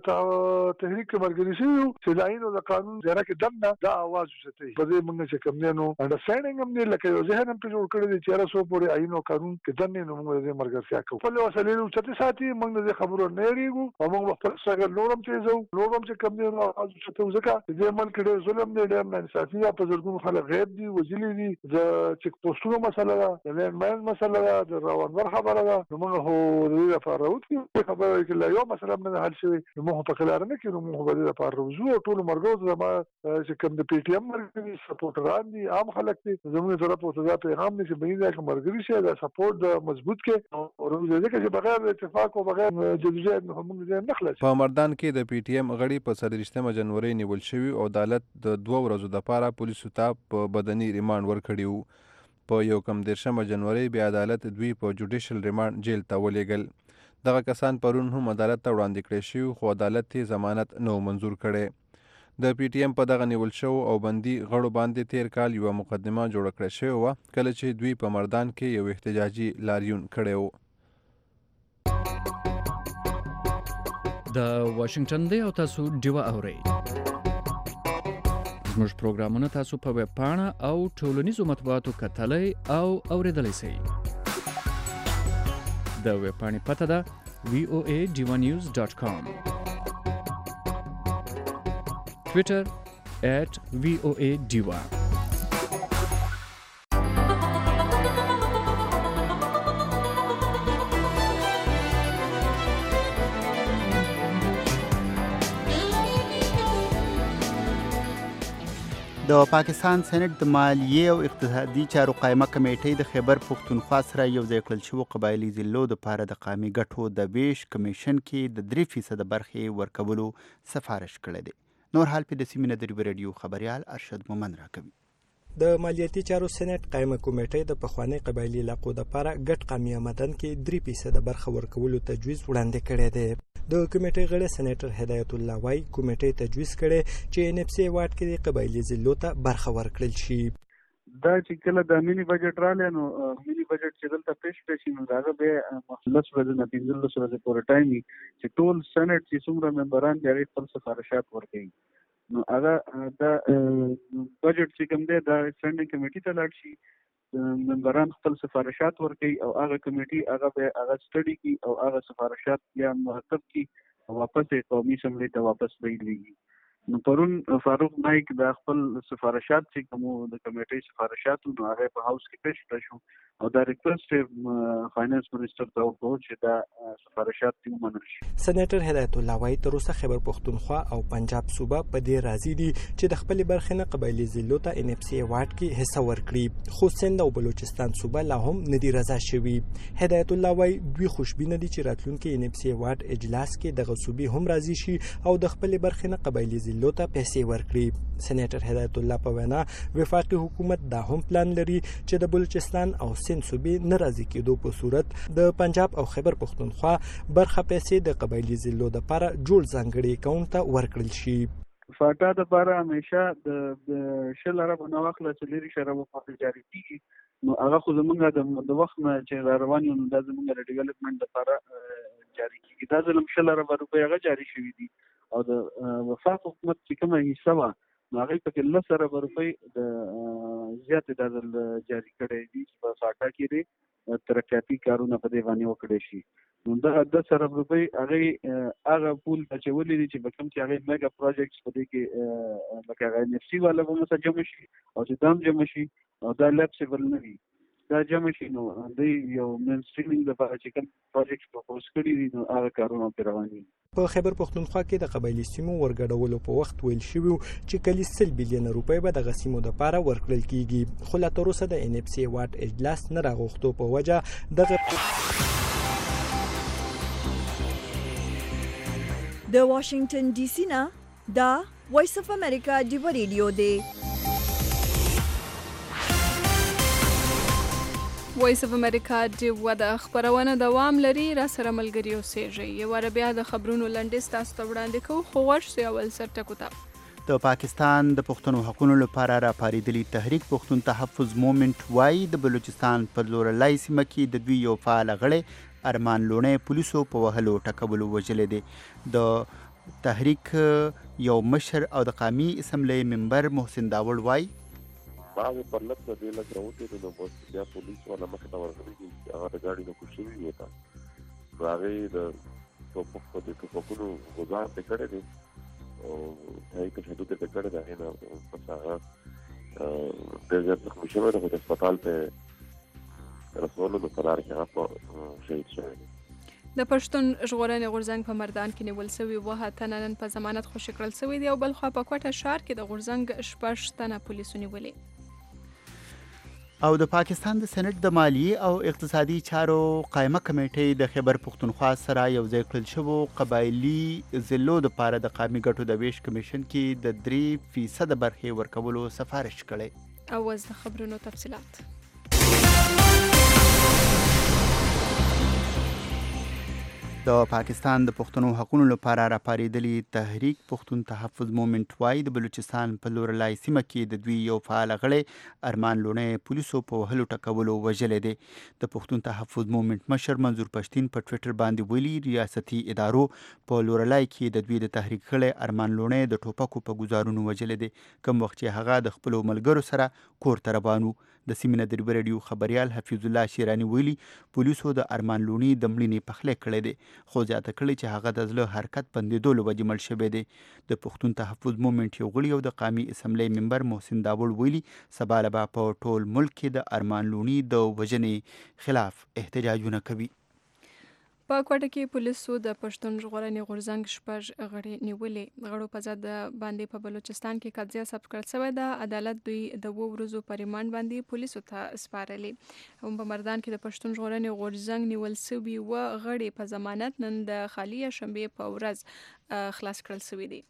چې تحریک کې مرګري شي چې لاین او د قانون ځای کې دم نه دا आवाज وشته په دې موږ چې کوم نه نو انډرستانډینګ هم نه لکه یو ذهن هم په جوړ کړی دی چې راسو پورې آئین او قانون کې دم نه موږ دې مرګرسیا کوو په وسیله نو چې ساتي موږ د خبرو نه ریږو او موږ خپل څنګه نورم چې زو نورم چې کوم نه او چې ځکه دې ملک ډېر ظلم دی ډېر ناانصافي ده په زرګونو خلک غیب دي وزلي دي د چک پوسټونو مسله ده د لین مین مسله ده د روانور خبره ده نو موږ هو د دې لپاره راوځو خبره کې لا یو مسله نه حل شوی نو موږ په کلار نه کې نو موږ به د لپاره راوځو ټول مرګو زما چې کوم د پی ټی ایم مرګري سپورټران دي عام خلک دي زموږ طرف ته دا پیغام دی چې بینه کې مرګري شي دا سپورټ مضبوط کې او ورته چې بغیر اتفاق او بغیر جديجت موږ نه خلاص په مردان کې د پی ټی ایم غړي په څلوېښتمه جنوري نیول شوی او عدالت د دوه ورځو لپاره پولیسو ته په بدني ریماند ورکړی وو په یو کم دېرشمه جنوري بیا عدالت دوی په جوډیشل ریماند جیل ته ولېږل دغه کسان پرون هم عدالت ته وړاندې کړی شوي خو عدالت یې ضمانت نه منظور کړی د پی ټی ایم په دغه نیول شوو او بندي غړو باندې تیر کال یوه مقدمه جوړه کړې شوې وه کله چې دوی په مردان کې یو احتجاجي لاریون کړی و د واشنگټن دی او تاسو ډیوه اورئ زموږ پروګرامونه تاسو په ویب پاڼه او ټولنیزو مطبوعاتو کتلای او اوریدلای شئ د ویب پاڼې پته ده وی او ای ډیوا نیوز ډاټ کام ټویټر ایٹ وی او ای ډیوا د پاکستان سېنات د مالیې او اقتصادي چارو قایمه کمیټې د خیبر پښتونخوا سره یو ځای کړل شوو قبایلي ضلعو دپاره د قامي ګټو د ویش کمیشن کې د درې فیصده برخې ورکولو سفارش کړی دی نور حال په د سیمې نه د ریو رادیو خبریال ارشد مومن راکوي د مالیاتي چارو سېنات قایمه کمیټې د پخواني قبایلي علاقو دپاره ګډ قامي آمدن کې درې فیصده برخه ورکولو تجویز وړاندې کړی دی د کمیټې غړی سېنیټر هدایت الله وایي کمیټې تجویز کړی چې ان اف سی واټ کې د قبایلي ضلعو ته برخه ورکړل شي دا چې کله د مینی بجټ رالی نو مینی بجټ چې دلته پیش کړی شي نو د هغه بیا لس ورځې نه پنځلس ورځې پورې ټایم وي چې ټول سېنیټ چې څومره ممبران دي هغې خپل سفارشات ورکوي نو هغه دا بجټ چې کوم دی دا سټنډینګ کمیټې ته لاړ شي ممبران خپل سفارشات ورکوي او هغه کمیټې هغه به هغه سټډي کوي او هغه سفارشات یا مرتب کوي او واپس یې قومي اسمبلۍ ته واپس ویلېږي نو پرون فاروق نایک د خپل سفارشات چې کوم د کمیټې سفارشات نو هغه په هاوس کې پیش کړی شو او دا ریکوست فاینانس منسټر ته وکړو چې دا سفارشات دې ومنل شي سېنیټر هدایت الله وایي تر اوسه خیبر پښتونخوا او پنجاب صوبه په دې راضي دي چې د خپلې برخې نه قبایلي ضلعو ته ان اف سی واټ کې حصه ورکړي خو سند او بلوچستان صوبه لا هم نه دي رضا شوي هدایت الله وایي دوی خوشبینه دي چې راتلونکي ان اف سی واټ اجلاس کې دغه صوبې هم راضي شي او د خپلې برخې نه قبایلي ضلعو ته پیسې ورکړي سېنیټر هدایت الله په وینا وفاقي حکومت دا هم پلان لري چې د بلوچستان او سند صوبې نه راضي کېدو په صورت د پنجاب او خیبر پښتونخوا برخه پیسې د قبایلي ضلعو دپاره جوړ ځانګړي اکاونټ ته ورکړل شي فاټا دپاره همیشه د شل اربه نه واخله څلېرویشت اربه پورې جاري کېږي نو هغه خو زمونږ د وخت نه چې را روان یو نو دا زمونږ د ډیولپمنټ دپاره جاري کېږي دا ځل هم شل اربه روپۍ هغه جاري شوي دي او د وفاق حکومت چې کومه حصه وه نو هغې پکې لس اربه روپۍ د زیاتې دا ځل جاري کړی دي چې په فاټا کې دی ترقیاتي کارونه په دې باندې وکړي شي. نو دا د سره روپۍ هغه هغه پول چې ولې چې به کوم چې هغه میگا پروجیکټس په دې کې لکه هغه ان اف سي والا به مثلا جمع شي او چې دام جمع شي او دا لب سیول نه وي دا جمع شي نو د یو مین سټریمینګ لپاره چې کوم پروجیکټ پروپوز کړي دي نو هغه کارونه په روان دي. په خیبر پښتونخوا کې د قبایلی سیمو ورګډولو په وخت ویل شوی چې کلی سل بلین روپۍ به د غسیمو د پاره ورکړل کیږي، خو لا تر اوسه د ان اف سی واټ اجلاس نه راغوښتو په وجه دغه د واشنگټن ډي سي نه دا وایس اف امریکا دی ریډیو دی. وایس اف امریکا دی و د خبرونه دوام لري، را سره ملګری اوسېږي. یو بیا د خبرونو لنډیز تاسو ته وړاندې کوو، خو ورشي اول سر ټکو ته. د پاکستان د پښتنو حقوقو لپاره راپاریدلی تحریک پښتون تحفظ مومنت وايي د بلوچستان په لورلای سیمه کې د دوی یو فعال غړی ارمان لونې پولیسو په وهلو ټکولو وجلې دي. د تحریک یو مشر او د قومي اسمبلی ممبر محسن داوړ وايي بعض پر لږ د دې لږ راوتې نو بس بیا پولیس والا مخې ته ورغلي دي، هغه د ګاډي نه کوشش وی وتا نو هغه د ټوپک په دې ټوپکونو گزار پې کړی دي او هغه تشدد پې کړی دی نه پس هغه ډېر زیات زخمي شوی دی، د هسپتال ته رسولو د قرار کې هغه شهید شوی دی. د پښتون ژغورنې غورځنګ په مردان کې نیول سوي وه تنه نن په ضمانت خوشي کړل سوي دي او بل خوا په کوټه ښار کې د غورځنګ شپږ تنه پولیسو نیولې. او د پاکستان د سېنات د مالیې او اقتصادي چارو قائمه کمیټې د خیبر پښتونخوا سره یو ځای کړل شوو قبایلی ضلعو دپاره د قومي ګټو د ویش کمیشن کې د درې فیصد برخې ورکولو سفارش کړی. او اوس د خبرونو تفصیلات. د پاکستان د پښتنو حقوقو لپاره راپاریدلی تحریک پښتون تحفظ مومنت وايي د بلوچستان په لورلای سیمه کې د دوی یو فعال غړی ارمان لونې پولیسو په وهلو ټکولو وژلې دي. د پښتون تحفظ مومنت مشر منظور پښتين په ټویټر باندې ویلي ریاستي ادارو په لورلای کې د دوی د تحریک غړی ارمان لونې د ټوپکو په گزارونو وژلې دي، کوم وخت چې هغه د خپل ملګرو سره کور ته روان و. د سیمینه د ریډیو خبريال حفیظ الله شیرانی ویلي پولیسو د ارمان لونی د مړینې پخلی کړی دی، خو زیاته کړی چې هغه د زړه حرکت بندېدو له وجې مړ شوی دی. د پښتون تحفظ مومنت یو غړي او د قومي اسمبلی ممبر محسن داوړ ویلي سبا له به په ټول ملک کې د ارمان لونی د وژنې خلاف احتجاجونه کوي. په کوټه کې پولیسو د پښتون ژغورنې غورځنګ شپږ غړي نیولې. غړو په ضد باندې په بلوچستان کې قضیه ثبت کړل شوې ده. عدالت دوی د اوو ورځو په ریمانډ باندې پولیسو ته سپارلې. هم په مردان کې د پښتون ژغورنې غورځنګ نیول شوي و غړي په ضمانت نن د خالي شنبې په ورځ خلاص کړل شوي دي.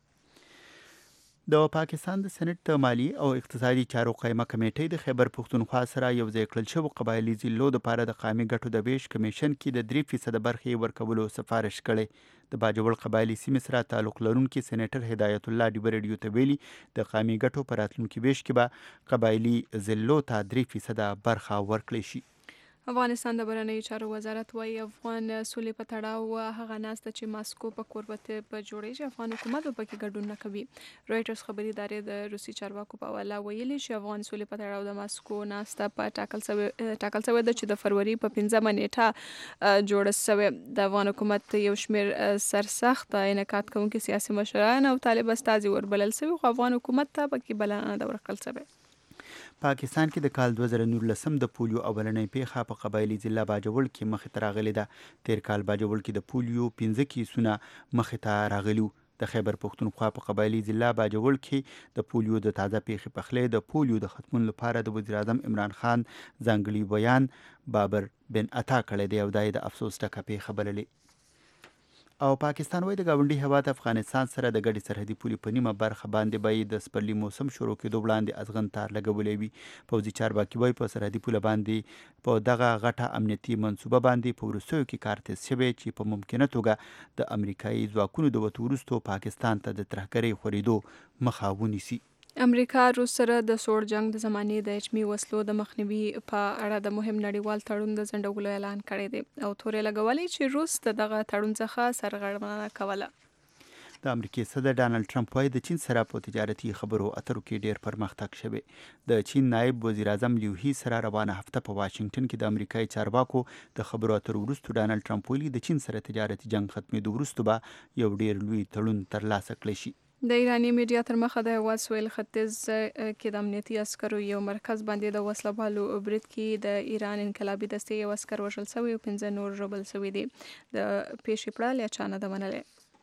د پاکستان د سېنات د مالیې او اقتصادي چارو قائمه کمیټې د خیبر پښتونخوا سره یو ځای کړل شوو قبایلی ضلعو دپاره د قومي ګټو د ویش کمیشن کې د درې فیصده برخې ورکولو سفارش کړی. د باجوړ قبایلی سیمې سره تعلق لرونکي سېنیټر هدایت الله ډیبه ریډیو ته ویلي د قومي ګټو په راتلونکي ویش کې به قبایلی ضلعو ته درې فیصده برخه ورکړی شي. افغانستان د بهرنیو چارو وزارت وايي افغان سولې په تړاو هغه ناسته چې ماسکو په کوربته په جوړیږي افغان حکومت په کې ګډون نه کوي. رويټرز خبري ادارې د روسي چارواکو په حواله ویلي چې افغان سولې په تړاو د ماسکو ناسته په ټاکل شوی ټاکل شوی د چې د فروری په پنځمه نیټه جوړه شوی. د افغان حکومت یو شمیر سرسخت انعقاد کوونکي سیاسي مشران او طالب استازي وربلل شوی خو افغان حکومت ته پکې بلنه نه ورکړل شوی. پاکستان کې د کال دوه زره نولسم د پولیو اولنۍ پیښه په قبایلی ضلع باجوړ کې مخې ته راغلې ده. تیر کال باجوړ کې د پولیو پنځه کیسونه مخې ته راغلي. د خیبر پښتونخوا په قبایلی ضلع باجوړ کې د پولیو د تازه پیښې پخلی د پولیو د ختمون لپاره د وزیر اعظم عمران خان ځانګړي بیان بابر بن عطا کړی دی او دا یې د افسوس ټکه پیښه بللې. او پاکستان وایي د ګاونډي هیواد افغانستان سره د ګډې سرحدي پولې په نیمه برخه باندې به د سپرلي موسم شروع کېدو وړاندې ازغن تار لګولی وي. پوځي چارواکي وایي په سرحدي پوله باندې په دغه غټه امنیتي منصوبه باندې په وروستیو کې کار تیز شوی چې په ممکنه توګه د امریکایي ځواکونو د وتو وروسته پاکستان ته د ترهګرۍ خورېدو مخه ونیسي. امریکا روس سره د سوړ جنگ د زمانې د اټومي وسلو د مخنیوي په اړه د مهم نړیوال تړون د ځنډولو اعلان کړی دی او تورې لګولې چې روس د دغه تړون څخه سرغړونه کوله. د امریکای صدر ډانلډ ټرمپ وايي د چین سره په تجارتي خبرو اترو کې ډیر پرمختګ شوی. د چین نائب وزیر اعظم لیو هی سره روانه هفته په واشنگټن کې د امریکای چارواکو د خبرو اترو وروسته ډانلډ ټرمپ ویلي د چین سره تجارتي جنگ ختمېدو وروسته به یو ډیر لوی تړون ترلاسه کړی شي. د ایرانی میډیا تر مخه د هېواد سویل ختیځ کې د امنیتي عسکرو یو مرکز باندې د وسله والو برید کې د ایران انقلابي دستې یو عسکر وژل شوی او پنځه نور ژوبل شوي دي. د پیښې پړه له چا نه ده منلې.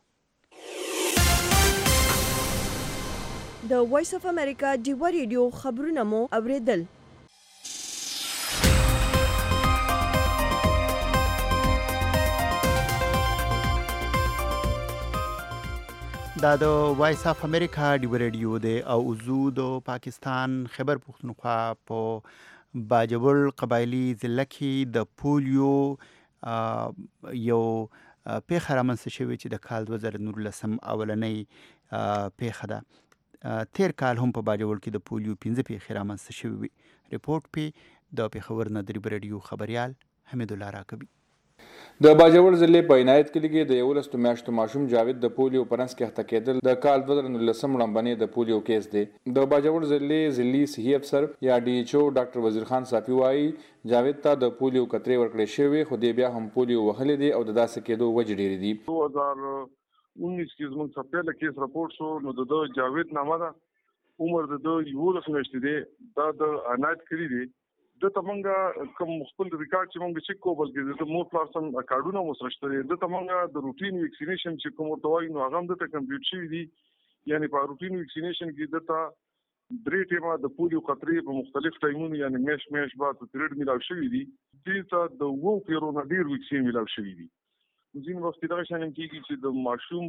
د وایس اف امریکا ډیوا ریډیو خبرونه مو اوریدل. دا د وایس اف امریکا ډیو ریډیو دی او زو د پاکستان خیبر پختونخوا په باجوړ قبایلی ضلع کې د پولیو یو پیښه رامنځته شوې چې د کال دوه زره نولسم اولنۍ پیښه ده. تیر کال هم په باجوړ کې د پولیو پنځه پیښې رامنځته شوې وي. ریپورت پې د پېښور نه د ډیو ریډیو خبریال حمید الله راکبي. د باجوړ ضلع په عنایت کلي کې د یولسو میاشتو ماشوم جاوید د پولیو په رنځ کې اخته کېدل د کال دوه زره نولسم وړاندې د پولیو کیس دی. د باجوړ ضلع ضلعي صحي افسر یا ډي ایچ او ډاکټر وزیر خان صافي وایي جاوید ته د پولیو قطرې ورکړې شوې خو دی بیا هم پولیو وهلی دی او د داسې کېدو وجې ډېرې دي. دو هزار انیس کې زموږ څخه پیله کیس راپورټ شو نو د جاوید نامه ده عمر د یولس میاشتې دی دا د عنایت کلي دی. د تمنګ کوم خپل ریکارډ چې موږ چیک کوو بلکې د مور پلاسم کارډونه مو سره شته د تمنګ د روټین ویکسینیشن چې کوم ورته وایي نو هغه هم د کمپلیټ شوی دی. یعنی په روټین ویکسینیشن کې د تا درې ټیمه د پولیو قطرې په مختلف ټایمونو یعنی میش میش بعد پیریډ ملاو شوی دی. دې ته د وو پیرو ډیر ویکسین ملاو شوی دی. ځین وخت دا شان کېږي چې د ماشوم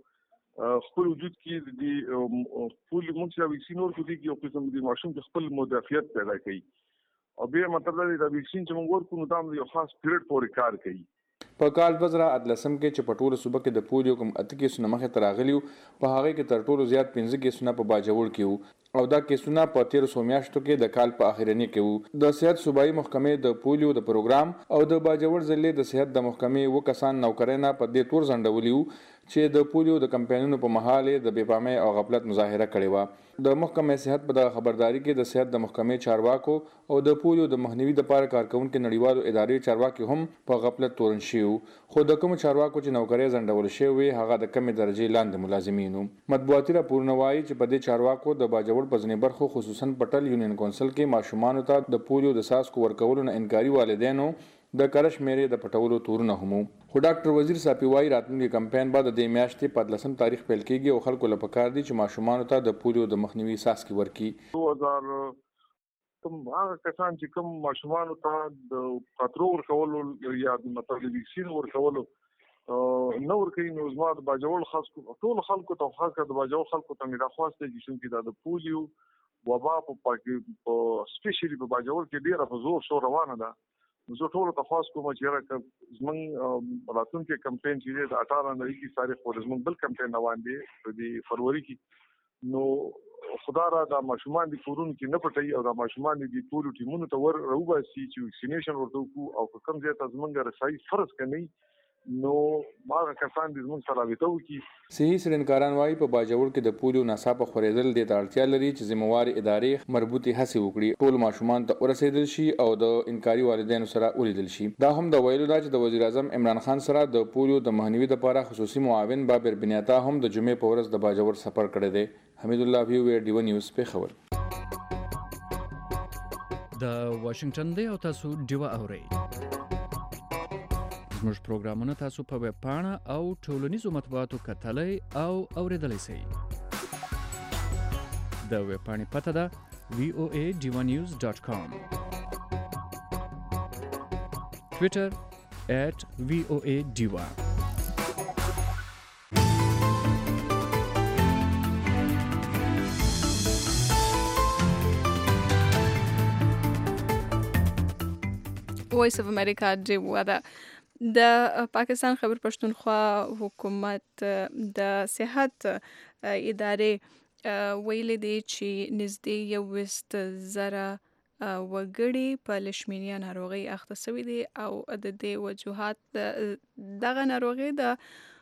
په خپل وجود کې د پولیو مونږه ویکسین ورکو دي یو قسم د ماشوم د خپل مدافعت پیدا کوي. او بیا مطلب دی د ویکسین چې موږ ورکو نو دا یو خاص پیریډ پورې کار کوي. په کال دوه زره اتلسم کې چې په ټوله صوبه کې د پولیو کوم اته کیسونه مخې ته راغلي وو په هغې کې تر ټولو زیات پنځه کیسونه په باجوړ کې وو او دا کیسونه په تیرو څو میاشتو کې د کال په اخرنۍ کې وو. د صحت صوبایي محکمې د پولیو د پروګرام او د باجوړ ضلع د صحت د محکمې اووه کسان نوکرینه په دې تور ځنډولي وو چې د پولیو د کمپاینونو په مهال د بې پامۍ او غفلت مظاهره کړې وه. د محکمې صحت په دغه خبرداري کې د صحت د محکمې چارواکو او د پولیو د مخنیوي لپاره کارکونکو نړیوالو ادارې چارواکي هم په غفلت تورن شوي وو. خو د کومو چارواکو چې نوکرۍ ځنډول شوې هغه د کمې درجې لاندې ملازمین وو. مطبوعاتي راپورونه وایي چې په دې چارواکو د باجوړ په ځینې برخو خصوصا پټل یونین کونسل کې ماشومانو ته د پولیو د څاڅکو ورکولو نه انکاري والدینو د کړه شمیرې د پټولو تورونه هم وو. خو ډاکټر وزیر صافي وایي راتلونکي کمپاین بعد د دې میاشتې په اتلسم تاریخ پیل کېږي او خلکو له پکار دي چې ماشومانو ته د پولیو د مخنیوي څاڅکي ورکړي. دو هزار کوم هغه کسان چې کوم ماشومانو ته د قطرو ورکولو یا مطلب د ویکسین ورکولو نو ورکوي نو زما د باجوړ خاص ټول خلکو ته خاص د باجوړ خلکو ته مې راخواسته چې چې د پولیو وبا په سپیشلی په باجوړ کې ډیره په زور شو روانه ده. زه ټول ته خاص کوم چې راکړم زمون راتلونکي کمپاین چې د اټاره نړۍ کې تاریخ پر زمون بل کمپاین روان دی په فروری کې نو خدا را د ماشومان دي کورونو کې نه پټي او د ماشومان دي ټول ټیمونو ته ور روباسي چې ویکسینیشن ورته کو او کوم ځای ته زمونږ رسایي فرض کوي نو ماغه کسان دې زموږ سره ویتو کی. صحي سرنکاران وایي په باجوړ کې د پولیو ناڅاپه خورېدل د اړتیا لري چې ذمہوار ادارې مربوطي هڅې وکړي ټول ماشومان ته ورسېدل شي او د انکاري والدینو سره ولیدل شي. دا هم د ویلو دا چې د وزیر اعظم عمران خان سره د پولیو د مخنیوي لپاره خصوصي معاون بابر بنیاتا هم د جمعې په ورځ د باجوړ سفر کړی دی. حمید الله وی ډیو نیوز پیښور. د واشنگټن دی او تاسو ډیو اورئ. زموږ پروګرامونه تاسو په ویب پاڼه او ټولنیزو مطبوعاتو کتلای او اوریدلای شئ. د ویب پاڼې پته ده وی او ای ډیوا نیوز ډاټ کام. ټویټر ایٹ وی او ای ډیوا. وایس اف امریکا ډیوا ده. د پاکستان خیبر پښتونخوا حکومت د صحت ادارې ویلي دی چې نږدې یوویشت زره وګړي په لیشمینیا ناروغۍ اخته شوي دي او د دې وجوهات دغه ناروغۍ د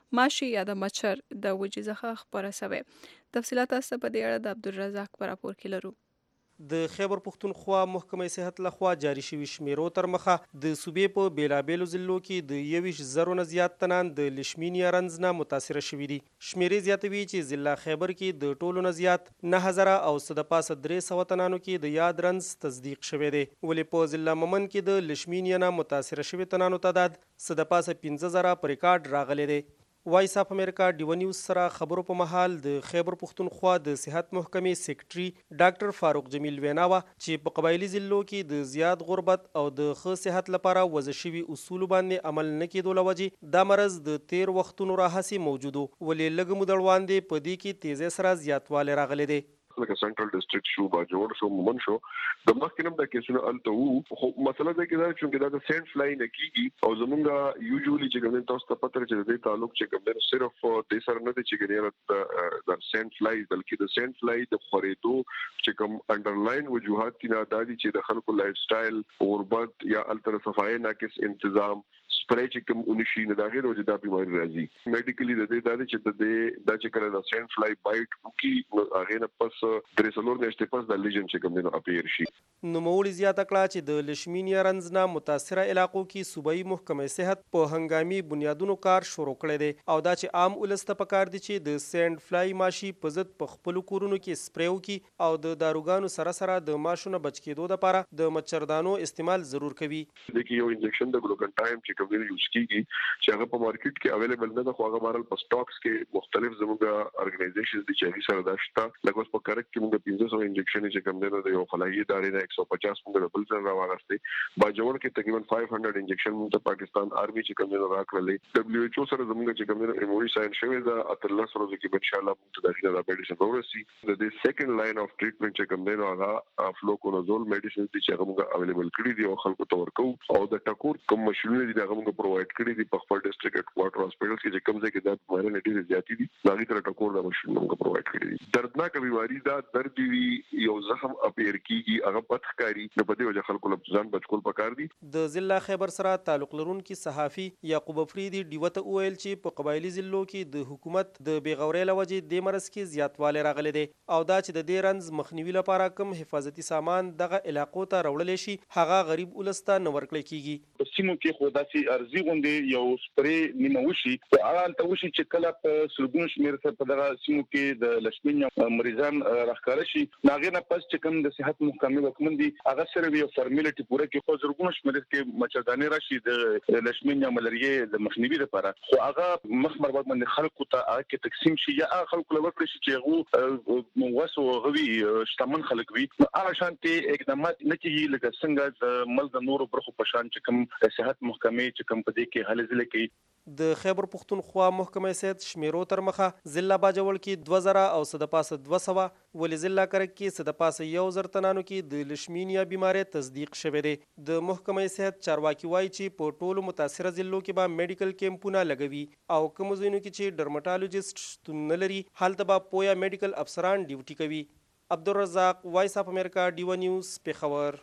ماشي یا د مچر د وجې څخه خپره شوی. تفصیلات تاسو په دې اړه د عبدالرزاق په راپور کې لرو. د خیبر پښتونخوا محکمې صحت لخوا جاری شوي شمیرو تر مخه د صوبې په بیلابیلو ضلعو کې د یویشت زرو نه زیات تنان د لیشمینیا رنځ نه متاثره شوي دي. شمیرې زیاتوي چې ضلع خیبر کې د ټولو نه زیات نه هزاره او څه د پاسه درې سوه تنانو کې د یاد رنځ تصدیق شوی دی. ولې په ضلع ممن کې د لیشمینیا نه متاثره شوي تنانو تعداد څه د پاسه پنځه زره په ریکارډ راغلی دی. وایس اف امریکا ډیو نیوز سره خبرو په مهال د خیبر پښتونخوا د صحت محکمې سیکریټري ډاکټر فاروق جمیل وینا وه چې په قبایلي ضلعو کې د زیات غربت او د ښه صحت لپاره وضع شوي اصولو باندې عمل نه کېدو له وجې دا مرض د تیر وختونو راهیسې موجود و، ولې لږ موده وړاندې په دې کې تیزۍ سره زیاتوالی راغلی دی. لکه سنټرل ډسټریکټ شو، باجوړ شو، مومن شو، د مخکې نم دا کیسونه هلته وو. خو مسله دا کې دا چې دا د سینټ فلای نه کېږي او زمونږ یوجولي چې کوم تاسو ته پته چې د دې تعلق چې کوم صرف د سر نه دی چې ګنې د سینټ فلای بلکې د سینټ فلای د خورېدو چې کوم انډرلاین وجوهات دي دا دي چې د خلکو لایف سټایل، غربت یا التر صفای ناقص انتظام سپری چې کوم اونشي نه دا غیر وجه دا بیماری راځي. میډیکلی د دې دا چې د دې دا چې کله د سینټ فلای بایټ وکي هغه نه پس درې څلور میاشتې پس د لیژن چې کوم دی نو اپیر شي. نوموړي زیاته کړه چې د لیشمینیا رنځ نه متاثره علاقو کې صوبایي محکمې صحت په هنګامي بنیادونو کار شروع کړی دی او دا چې عام ولس ته پکار دي چې د سینټ فلای ماشي په ضد په خپلو کورونو کې سپری وکړي او د داروګانو سره سره د ماشو نه بچ کېدو دپاره د مچردانو استعمال ضرور کوي. د کې یو انجکشن د ګلوکنټایم چې کوم دی یوز کیږي چې هغه په مارکیټ کې اویلیبل نه ده، خو هغه مارل په سټاکس کې مختلف زموږ ارګنایزیشنز دي چې هغې سره دا شته. لکه اوس په کرک کې موږ پنځه سوه انجکشن چې کوم دی نو د یو فلاحي ادارې نه یک سو پچاس موږ د بل ځای راواغستې. باجوړ کې تقریبا پنځ سوه انجکشن موږ ته پاکستان آرمي چې کوم دی نو راکړلې. ډبلیو ایچ او سره زموږ چې کوم دی نو ایم او ای ساين شوی ده اتلس ورځو کې ان شاء الله موږ ته دا میډیسن ورسي. د دې سیکنډ لاین اف ټریټمنټ چې کوم دی نو هغه فلوکونازول میډیسن دي چې هغه موږ اویلیبل کړي دي او خلکو ته ورکو او د ټکور کوم مشرونه دي هغه موږ پرووایډ کړي دي په خپل ډسټریکټ هډ کوارټر هاسپټل کې چې کوم ځای کې دا بیماری نه ډېرې زیاتې دي هغې ته ټکور د مشرونه موږ پرووایډ کړي دي. دردناکه بیماری دا درد وي یو زخم اپیر کیږي هغه بد ښکاري نو په دې وجه خلکو له ځان بچ کول پکار دي. د ضلع خیبر سره تعلق لرونکي صحافي یعقوب افریدي ډیوه ته وویل چې په قبایلي ضلعو کې د حکومت د بې غورۍ له وجې دې مرض کې زیاتوالی راغلی دی او دا چې د دې رنځ مخنیوي لپاره کوم حفاظتي سامان دغه علاقو ته راوړلی شي هغه غریب ولس ته نه ورکړی کیږي. په سیمو کې خو داسې ارزي غوندې یو سپری نیمه وشي خو هغه هلته وشي چې کله په سلګونو شمېر سره په دغه سیمو کې د لیشمینیا مریضان راښکاره شي نو هغې نه پس چې کوم د صحت محکمې واکمن دي هغه سره یو فارمیلټي پوره کړي خو زرګونو شمېر کې مچردانې راشي د لیشمینیا ملریې د مخنیوي لپاره خو هغه مخ مربوط باندې خلکو ته هغه کې تقسیم شي یا هغه خلکو له ورکړی شي چې هغو وس او هغه وي شتمن خلک وي نو هغه شانتې اقدامات نه کېږي لکه څنګه د ملک د نورو برخو په شان چې کوم صحت محکمې چې کوم په دې کې هلې ځلې کوي. د خیبر پښتونخوا محکمې صحت شمیرو تر مخه ضلع باجوړ کې دوه زره او څه د پاسه دوه سوه ولې ضلع کرک کې څه د پاسه یو زر تنانو کې د لیشمینیا بیماری تصدیق شوی دی. د محکمې صحت چارواکي وایي چې په ټولو متاثره ضلعو کې به میډیکل کیمپونه لګوي او کومو ځایونو کې چې ډرمټالوجیسټ شتون نه لري هلته به پویا میډیکل افسران ډیوټي کوي. عبدالرزاق وایس اف امریکا ډیو نیوز پېښور.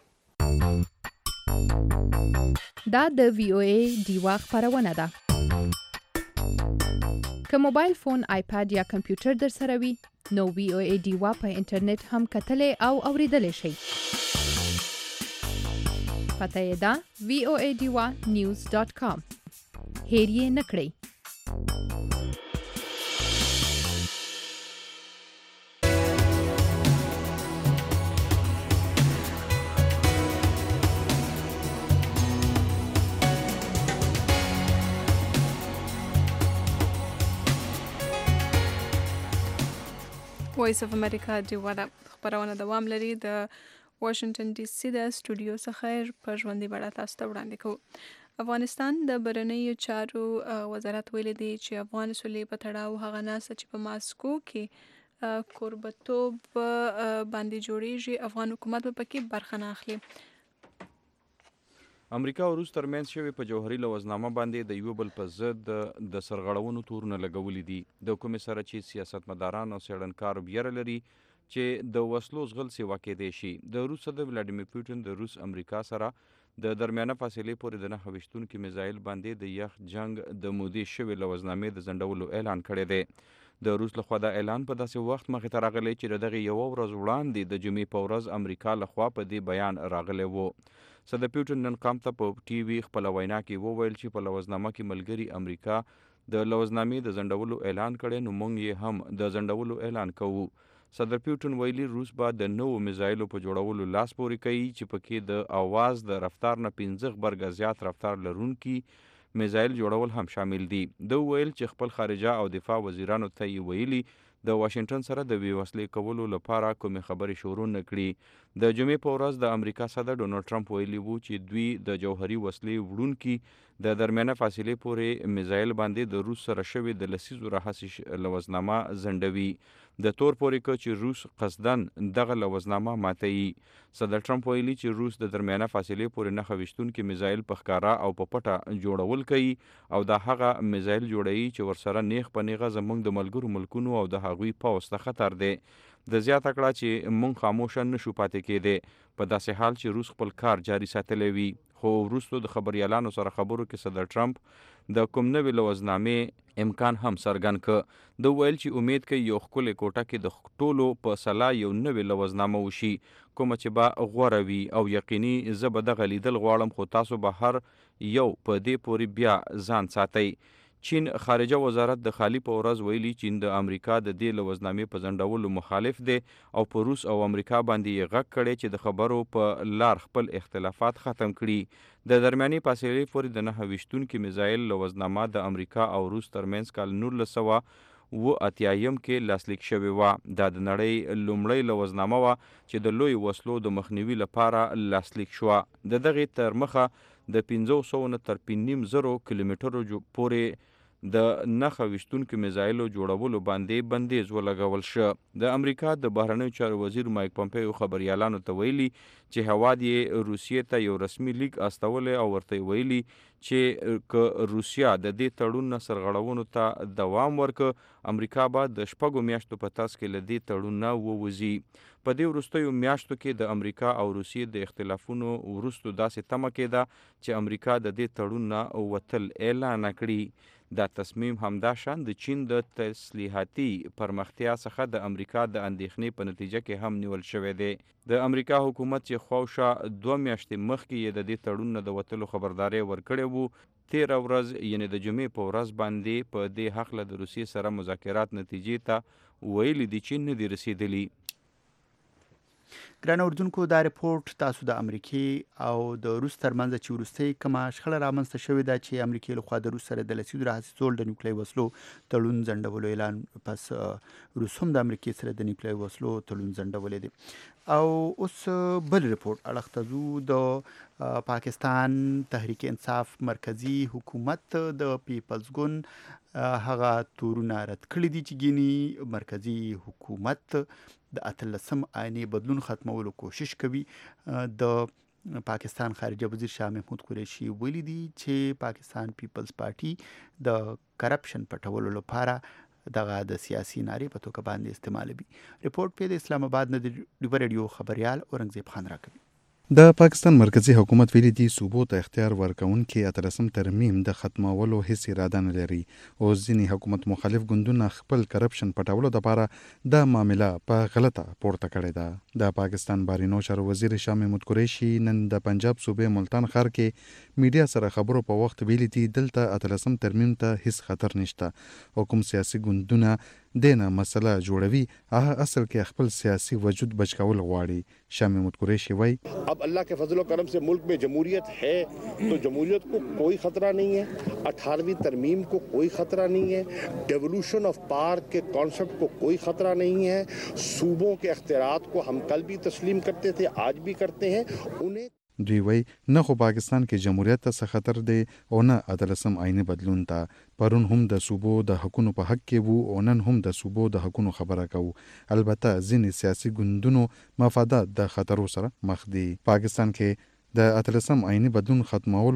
دا د وی او ای ډیوا خپرونه ده. که موبایل فون، آیپاد یا کمپیوټر در سره وي نو وی او ای ډیوا په انټرنیټ هم کتلی او اوریدلی شئ. پته یې ده وی او ای ډیوا نیوز ډاټ کام. هیر یې نه کړئ. وایس اف امریکا ډیوا خپرونه دوام لري. د واشنگټن ډي سي د سټوډیو څخه په ژوندۍ بڼه تاسو ته وړاندې کوو. افغانستان د بهرنیو چارو وزارت ویلي دی چې افغان سولې په تړاو هغه ناسته چې په ماسکو کې کوربتوب باندې جوړیږي افغان حکومت به پکې برخه نه اخلي. امریکا او روس ترمنځ شوی په جوهري لوزنامه باندې د یو بل په ضد د سرغړونو تورونه لګولي دي. د کومې سره چې سیاستمداران او څېړنکار بیره لري چې د وسلو زغل سیوا کېدی شي. د روس صدر ولادیمیر پوټین د روس امریکا سره د درمیانه فاصلې پورې د نهه ویشتونکي میزایل باندې د یخ جنگ د مودې شوې لوزنامې د ځنډولو اعلان کړی دی. د روس لخوا دا اعلان په داسې وخت مخې ته راغلی چې د دغې یوه ورځ وړاندې د جمعې په ورځ امریکا لخوا په دې بیان راغلی و. صدر پیوټن نن قام ته په ټي وي خپله وینا کې وویل چې په لوزنامه کې ملګري امریکا د لوزنامې د ځنډولو اعلان کړی، نو موږ یې هم د ځنډولو اعلان کوو. صدر پیوټن ویلي روس به د نوو میزایلو په جوړولو لاس پورې کوي چې پکې د اواز د رفتار نه پنځه غبرګه زیات رفتار لرونکي میزایل جوړول هم شامل دي. ده ویل چې خپل خارجه او دفاع وزیرانو ته یې ویلي د واشنګټن سره د بې وسلې کولو لپاره کومې خبرې شروع نه کړي. د جمعې په ورځ د امریکا صدر ډونالډ ټرمپ ویلي وو چې دوی د جوهري وسلې وړونکي د درمیانه فاصلې پورې میزایل باندې د روس سره شوې د لسیزو راهیسې لوزنامه ځنډوي. د تور پورې که چې روس قصدن دغه لوزنامه ماتوي. صدر ټرمپ ویلي چې روس د درمیانه فاصلې پورې نښه ویشتونکي میزایل په ښکاره او په پټه جوړول کوي او دا هغه میزایل جوړوي چې ورسره نیغ په نیغه زموږ د ملګرو ملکونو او د هغوی پوځ ته خطر دی. د زیاته کړه چې موږ خاموشه نشو پاتې کېدی په داسې حال چې روس خپل کار جاري ساتلی وي. خو وروستو د خبریالانو سره خبرو کې صدر ټرمپ د کوم نوې لوزنامې امکان هم څرګند کړ. ده ویل چې امید کوي یو ښکلې کوټه کې د ټولو په سلا یو نوې لوزنامه وشي کومه چې به غوره وي او یقیني زه به دغه لیدل غواړم، خو تاسو به هر یو په دې پورې بیا ځان ساتئ. چین خارجه وزارت د خالی په ورځ ویلي چین د امریکا د دې لوزنامې په ځنډولو مخالف دی او په روس او امریکا باندې یې غږ کړی چې د خبرو په لار خپل اختلافات ختم کړي. د درمیاني فاصلې پورې د نهه ویشتونکي میزایل لوزنامه د امریکا او روس ترمنځ کال نولس سوه اوه اتیایم کې لاسلیک شوې وه. دا د نړۍ لومړۍ لوزنامه وه چې د لوی وسلو د مخنیوي لپاره لاسلیک شوه. د دغې تر مخه د پنځه سوه نه تر پنځه زرو کیلومترو پورې د نښه ویشتونکو میزایلو جوړولو باندې بندیز ولګول شه. د امریکا د بهرنیو چارو وزیر مایک پومپیو خبریالانو ته ویلي چې هواد یې روسیې ته یو رسمي لیک استولی او ورته ویلي چې که روسیا د دې تړون نه سرغړونو ته دوام ورکړ، امریکا به د شپږو میاشتو په ترڅ کې له دې تړون نه ووځي. په دې وروستیو میاشتو کې د امریکا او روسیې د اختلافونو وروستو داسې تمه کېده چې امریکا د دې تړون نه وتل اعلان کړي. دا تصمیم همدا شان د چین د تسلیحاتي پرمختیا څخه د امریکا د اندېښنې په نتیجه کې هم نیول شوی دی. د امریکا حکومت چې خواوشا دوه میاشتې مخکې یې د دې تړون نه د وتلو خبرداری ورکړی وو، تیره ورځ یعنې د جمعې په ورځ باندې په دې هکله د روسیې سره مذاکرات نتیجې ته ویلي دي چې نه دي رسېدلي. ګران اردوونکو، دا رپورټ تاسو د امریکې او د روس ترمنځ چې وروستۍ کومه شخړه رامنځته شوې ده چې امریکې لخوا د روس سره د لسیزو راهیسې ټول د نیوکلي وسلو تړون ځنډولو اعلان، پس روس هم د امریکې سره د نیوکلي وسلو تړون ځنډولی دی. او اوس بل رپورټ اړخ ته ځو. د پاکستان تحریک انصاف مرکزی حکومت د پیپلز ګوند هغه تورونه رد کړي دي چې ګینی مرکزی حکومت د اتلسم آئینې بدلون ختمولو کوشش کوي. د پاکستان خارجه وزیر شاه محمود قریشي ویلي دي چې پاکستان پیپلز پارټي د کرپشن پټولو لپاره دغه د سیاسي نارې په توګه باندې استعمالوي. رپورټ په د اسلام آباد نه د ریډیو خبريال اورنګزیب خان راکوي. د پاکستان مرکزی حکومت ویلي دي صوبو ته اختیار ورکوونکي اتلسم ترمیم د ختمولو هیڅ اراده نه لري. اوس ځینې حکومت مخالف ګوندونه خپل کرپشن پټولو لپاره د معامله په غلطه پورته کړې ده. د پاکستان بهرنیو چارو وزیر شاه محمود قریشي نن د پنجاب صوبې ملتان ښار کې میډیا سره خبرو په وخت ویلي دي دلته اتلسم ترمیم ته هیڅ خطر نشته او کوم سیاسي ګوندونه دینه مسله جوړوي هغه اصل کې خپل سیاسي وجود بچ کول غواړي. شاه محمود قریشي وایي अब अल्लाह के फजल करम से मुल्क में जमहूरियत है तो जमहूरियत को कोई खतरा नहीं है, अठारहवीं तरमीम को कोई खतरा नहीं है, डेवोल्यूशन ऑफ पावर के कॉन्सेप्ट को कोई खतरा नहीं है, सूबों के अख्तियारात को हम कल भी तस्लीम करते थे आज भी करते हैं. उन्हें دوی وای نه خو پاکستان کې جمهوریت ته خطر دی او نه اتلسم آئینه بدلون ته. پرون هم د صوبو د حقونو په حق کې وو او نن هم د صوبو د حقونو خبره کوو. البته ځینې سیاسي ګوندونو مفادات د خطرو سره مخ دي. پاکستان کې د اتلسم آئینه بدلون ختمولو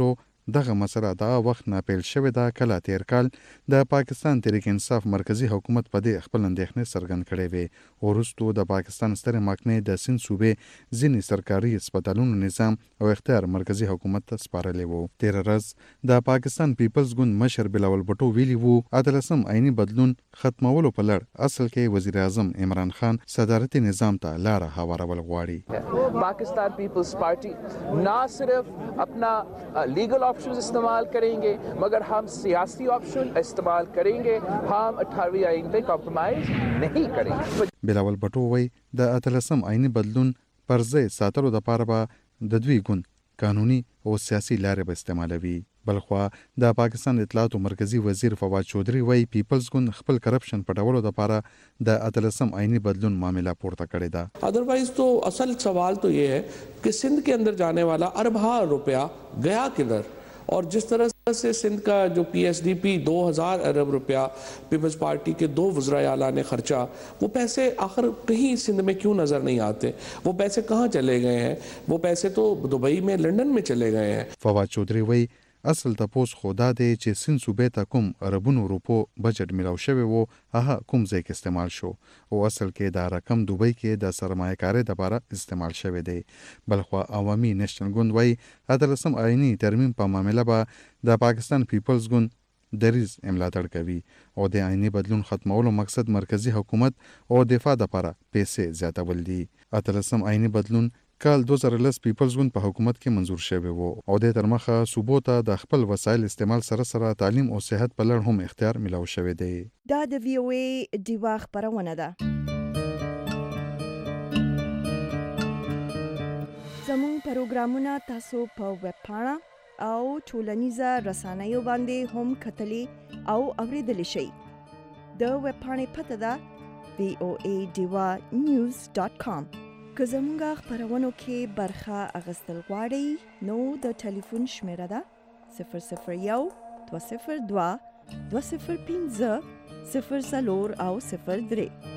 دغه مسله دغه وخت نه پیل شوې ده کله تیر کال د پاکستان تحریک انصاف مرکزی حکومت په دې خپل اندېښنې څرګند کړې وې. وروستو د پاکستان سترې محکمې د سند صوبې ځینې سرکاري هسپتالونو نظام او اختیار مرکزی حکومت ته سپارلی وو. تېره ورځ د پاکستان پیپلز ګوند مشر بلاول بټو ویلي وو اتلسم عیني بدلون ختمولو په لړ اصل کې وزیر اعظم عمران خان صدارتي نظام ته لاره هوارول غواړي. पाकिस्तान पीपल्स पार्टी ना सिर्फ अपना लीगल ऑप्शन इस्तेमाल करेंगे मगर हम सियासी ऑप्शन इस्तेमाल करेंगे. हम अठारहवीं आइन पे कॉम्प्रोमाइज नहीं करेंगे. بلاول بټو وایي د اتلسم عیني بدلون پر ځای ساتلو دپاره به د دوی ګوند قانوني او سیاسي لارې به استعمالوي. بلخوا د پاکستان اطلاعاتو مرکزی وزیر فواد چودھری وایي پیپلز ګوند خپل کرپشن پټولو دپاره د اتلسم عیني بدلون معامله پورته کړې ده. अदरवाइज तो असल सवाल तो ये है कि सिंध के अंदर जाने वाला अरबा रुपया गया किधर, और जिस तरह से सिंध का जो पी एस डी पी दो हज़ार अरब रुपया पीपल्स पार्टी के दो वज़राए आला ने खर्चा, वो पैसे आखिर कहीं सिंध में क्यों नज़र नहीं आते? वो पैसे कहाँ चले गए हैं? वो पैसे तो दुबई में लंदन में चले गए हैं. फवाद चौधरी वही اصل تپوس خو دا دی چې سند صوبې ته کوم اربونو روپو بجټ میلاو شوی وو هغه کوم ځای کې استعمال شو او اصل کې دا رقم دوبۍ کې د سرمایه کارۍ لپاره استعمال شوی دی. بلخوا عوامي نېشنل ګوند وایي اتلسم عیني ترمیم په معامله به د پاکستان پیپلز ګوند دریز ملاتړ کوي او د عیني بدلون ختمولو مقصد مرکزی حکومت او دفاع لپاره پیسې زیاتول دي. اتلسم عیني بدلون کال دو هزار لس پیپلز ګوند په حکومت کې منظور شوی وو او د تر مخه صوبو ته د خپل وسایل استعمال سره سره تعلیم او صحت په لړ هم اختیار ملاو شوی دی. دا د وی او ای دیوا خبرونه ده. زموږ پروګرامونه تاسو په ویب پاڼه او ټولنیزه رسنیو باندې هم کتلی او اوریدلی شئ. د ویب پاڼې پته ده وی او ای دیوا نیوز ډاٹ کام. که زمونږ خپرونو کې برخه اخیستل غواړئ نو د ټلیفون شمیره ده صفر صفر یو دوه صفر دوه دوه صفر پنځه صفر څلور او صفر درې.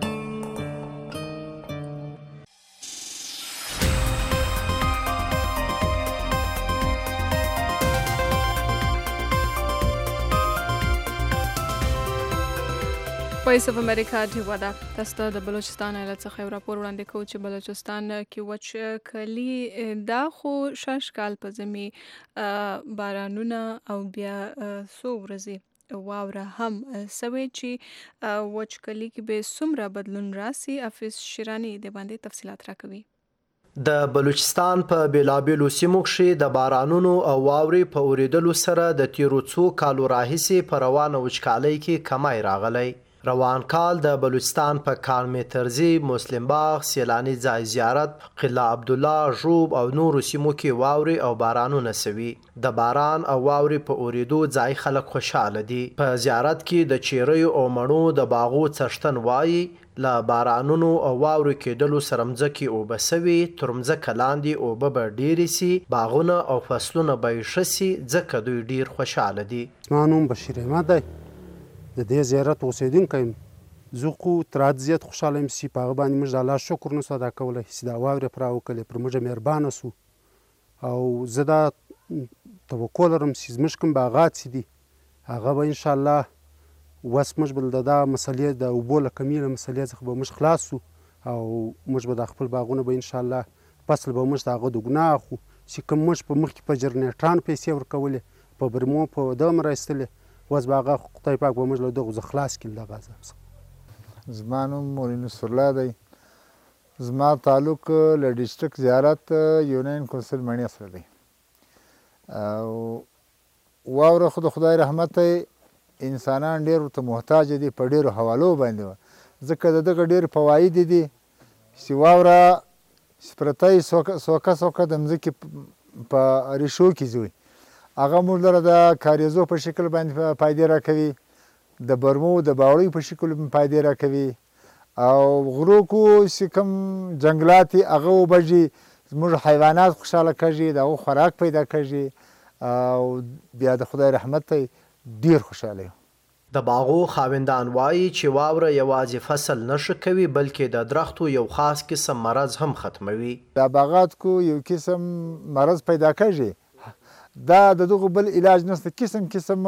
وایس اف امریکا دیوا ده. تاسو ته د بلوچستان ایالت څخه یو راپور وړاندې کوو چې بلوچستان کې وچ کلي دا خو شش کال په زمي بارانونه او بیا څو ورځې واوره هم سوي چې وچ کلي کې به څومره بدلون راسي. حافظ شیرانی د باندې تفصیلات راکوي. د بلوچستان په بیلابیلو سیمو کې د بارانونو او واورې په اوریدلو سره د تیرو څو کالو راهیسې په روانه وچکالۍ کې کمای راغلی. روان کال د بلوچستان په کالمې ترزی، مسلم باغ، سیلانی ځای زیارت، قلعه عبدالله، ژوب او نورو سیمو کې واورې او بارانونه سوي. د باران او واورې په اوریدو ځای خلک خوشحاله دي. په زیارت کې د چیریو او مڼو د باغو څښتن وایي له بارانونو او واورې کېدلو سره مځکې اوبه سوي، تر مځکه لاندې اوبه به ډېرې سي، باغونه او فصلونه به یې ښه سي، ځکه دوی ډېر خوشحاله دي. زما نوم بشیر احمد دی، د دې زیارت اوسیدونکی یم. زه خو تر حد زیات خوشحاله یم چې په هغه باندې موږ د الله شکر نسو ادا کولی چې دا واورې پر راوکړلې، پر موږ مهربانه سو. او زه دا توقع لرم چې زموږ کوم باغات چې دي هغه به انشاءالله اوس موږ به د دا مسلې د اوبو له کمۍ له مسلې څخه به موږ خلاص سو او موږ به د خپل باغونه به انشاءالله فصل به موږ د هغه د ګناه اخلو چې کوم موږ په مخکې په جرنیټرانو پیسې ورکولې، په برمو په دغه م رایستلې، اوس به هغه خدای پاک به موږ له دغو څخه خلاص کړي دغه عذاب څخه. زما نوم مولوي نصرالله دی. زما تعلق له ډسټرکټ زیارت یونین کونسل مڼې سره دی. او واوره خو د خدای رحمت دی، انسانان ډېر ورته محتاج دي، په ډېرو حوالو باندې وه، ځکه د دغه ډېر فواید دي چې واوره چې پرته یې څوکه څوکه د مځکې په ریښو کې ځي، هغه موږ لره د کاریزو په شکل باندې فایدې راکوي، د برمو د باوړیو په شکل فایدې راکوي، او غرو کو چې کوم جنګلات دي هغه وبږي، زموږ حیوانات خوشحاله کېږي، د هغو خوراک پیدا کېږي، او بیا د خدای رحمت ته ډېر خوشحاله یم. د باغو خاوندان وایي چې واوره یوازې فصل نه ښه کوي بلکې د درختو یو خاص قسم مرض هم ختموي. د باغات کو یو قسم مرض پیدا کېږي، دا د دغه بل علاج نشته. قسم قسم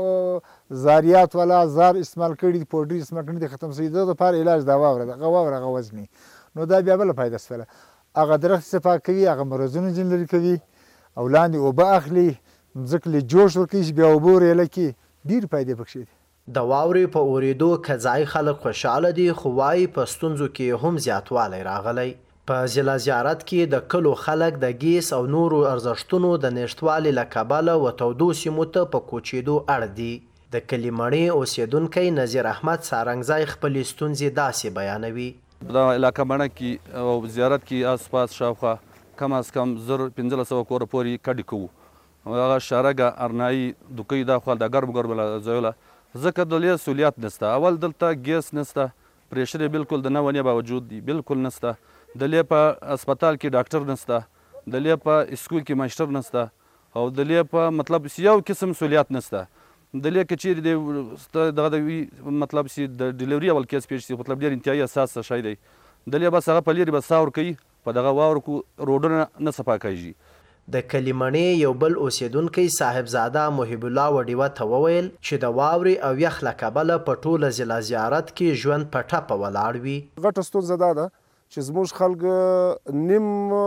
زاریات والا زار استعمال کړي دي، پوډري استعمال کړي دي، ختم شوي. د دغه لپاره علاج دا واوره ده، هغه واوره هغه وزني. نو دا بیا بله فایده شوله. هغه درخت صفا کوي، هغه مرضونه ځینې لرې کوي او لاندې اوبه اخلي، مځکه له جوش ورکوي چې بیا اوبه ورېله کړي. ډېرې فایدې پکښې دي. د واورې په اورېدو قضایي خلک خوشحاله دي، خو وایي په ستونزو کې هم زیاتوالی راغلی. په ضلع زیارت کې د کلو خلک د ګیس او نورو ارزښتونو د نشتوالي له کبله و تودو سیمو ته په کوچېدو اړ دي. د کلي مڼې اوسېدونکی نظیر احمد سارنګزی خپلې ستونزې داسې بیانوي. دا علاقه مڼه کې او زیارت کې آس پاس شاوخوا کم از کم زر پنځلس سوه کوره پورې کډې کوو. هغه شارګه ارنایي دوکۍ دا خوا د ګرم ګرم ځایونه ځکه دلې سهولیات نشته. اول دلته ګیس نشته، پریشر یې بالکل د نه ونې باوجود دی بالکل نشته. دلې په اسپتال کې ډاکټر نشته، دلې په اسکول کې ماشټر نشته، او دلې په مطلب یو قسم سهولیات نشته. دلې که چیرې د دغه د وي مطلب چې د ډیلیوري اول کیس پیښ شي، مطلب ډېر انتهایي حساس شی دی. دلې بس هغه په لرې به ساه ورکوي، په دغه واورو کې روډونه نه صفا کېږي. د کلي مڼې یو بل اوسېدونکی صاحبزاده محب الله وډیوه ته وویل چې د واورې او یخ له کبله په ټوله ضلع زیارت کې ژوند په ټپه ولاړ وي. غټه ستونزه دا ده چې زموږ خلک نیم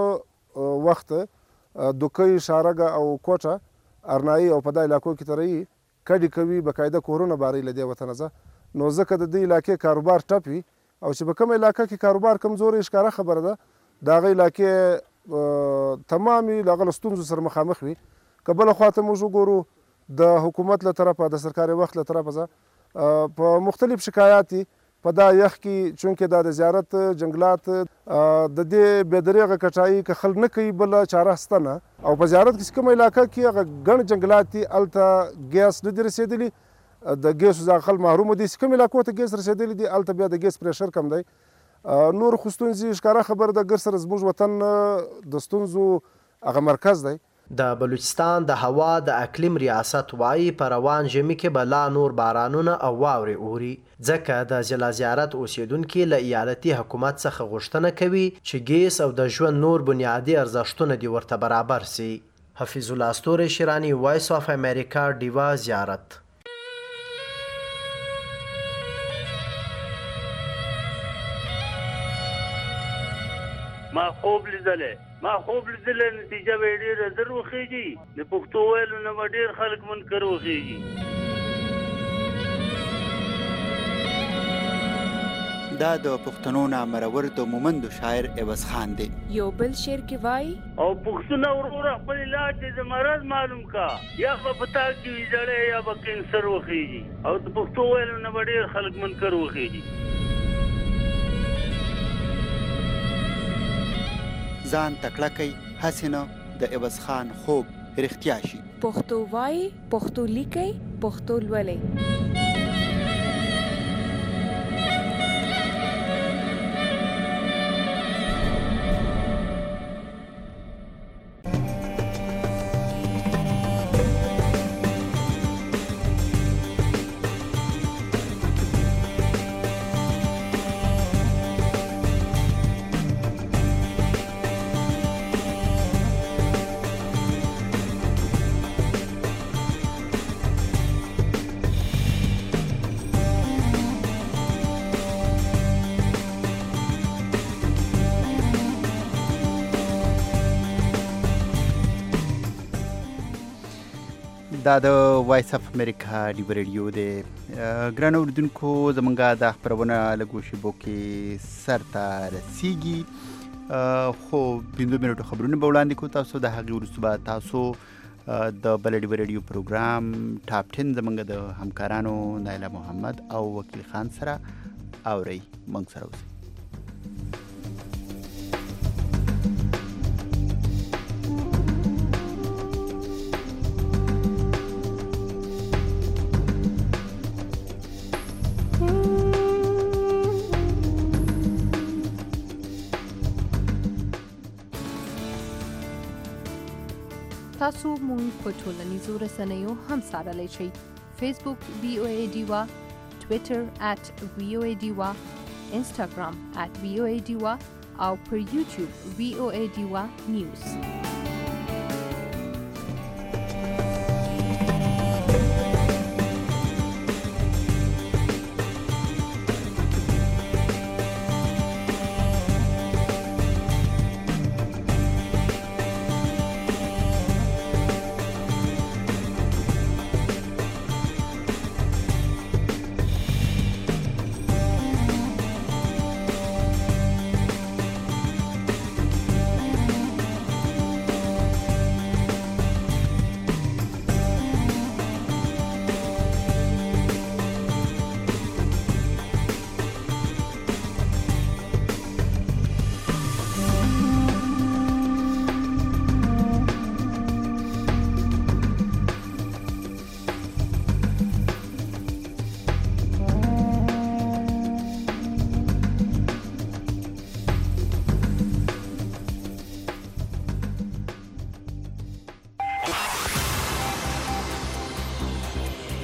وخت دوکۍ، شارګه او کوټه ارنایي او په دا علاقو کې ترایي کډې کوي، بقاعده کورونه باري له دې وطنه ځه. نو ځکه د دې علاقې کاروبار ټپ وي، او چې په کومه علاقه کې کاروبار کمزوري ښکاره خبره ده، د هغه علاقې تمامي له هغه ستونزو سره مخامخ وي. که بله خواته موږ وګورو د حکومت له طرفه، د سرکاري وخت له طرفه په مختلف شکایات دي په دا یخ کې، چونکې دا د زیارت جنګلات د دې بېدریغه کټایي که خلک نه کوي بله چاره شته نه. او په زیارت کې کومه علاقه کې هغه ګڼ جنګلات دي، هلته ګیس نه دي رسېدلي، د ګیسو څخه خلک محرومه دي. چې کوم علاقو ته ګیس رسېدلی دي هلته بیا د ګیس پریشر کم دی. نور خو ستونزې ښکاره خبره ده، ګر سره زموږ وطن د ستونزو هغه مرکز دی. د بلوچستان د هوا د اقلیم ریاست وایي په روان ژمي کې به لا نور بارانونه او واورې اوري، ځکه د ضلع زیارت اوسېدونکي له ایالتي حکومت څخه غوښتنه کوي چې ګیس او د ژوند نور بنیادي ارزښتونه دې ورته برابر سي. حفیظ الله ستوری شیرانی، وایس آف امریکا، ډیوا زیارت. ما خوب لیدلی ما خوب لیدلی نتیجه به یې ډېره زر وخېږي. د پښتو ویلو نه به ډېر خلک منکر وخېږي. دا د پښتنو نامرور د مومندو شاعر عوض خان دی. یو بل شعر کې وایي او پښتونه وروره خپل علاج د مرض معلوم کا، یا به په تا کې وي زړی یا به کینسر وخېږي. او د پښتو ویلو نه به ډېر خلک منکر وخېږي. ځان تکړه کوي، هسې نه د عوض خان خوب رښتیا شي. پښتو وایي، پښتو لیکئ، پښتو لولئ. دا د وایس اف امریکا ډیو ریډیو دی. ګرانو اوریدونکو، زمونږ دا خپرونه له ګوشبو کې سر ته رسیږي، خو پنځه منټو خبرونه به وړاندې کوو تاسو. د هغې وروسته به تاسو د بل ډیو ریډیو پروګرام ټاپ ټن زمونږ د همکارانو نایله محمد او وکیل خان سره اورئ. موږ سره اوسئ. تاسو مونږ په ټولنیزو رسنیو هم څارلی شئ. فیسبوک وی او ای ډیوا، ټویټر ات وی او ای ډیوا، انسټاګرام ات وی او ای ډیوا او پر یوټیوب وی او ای ډیوا نیوز.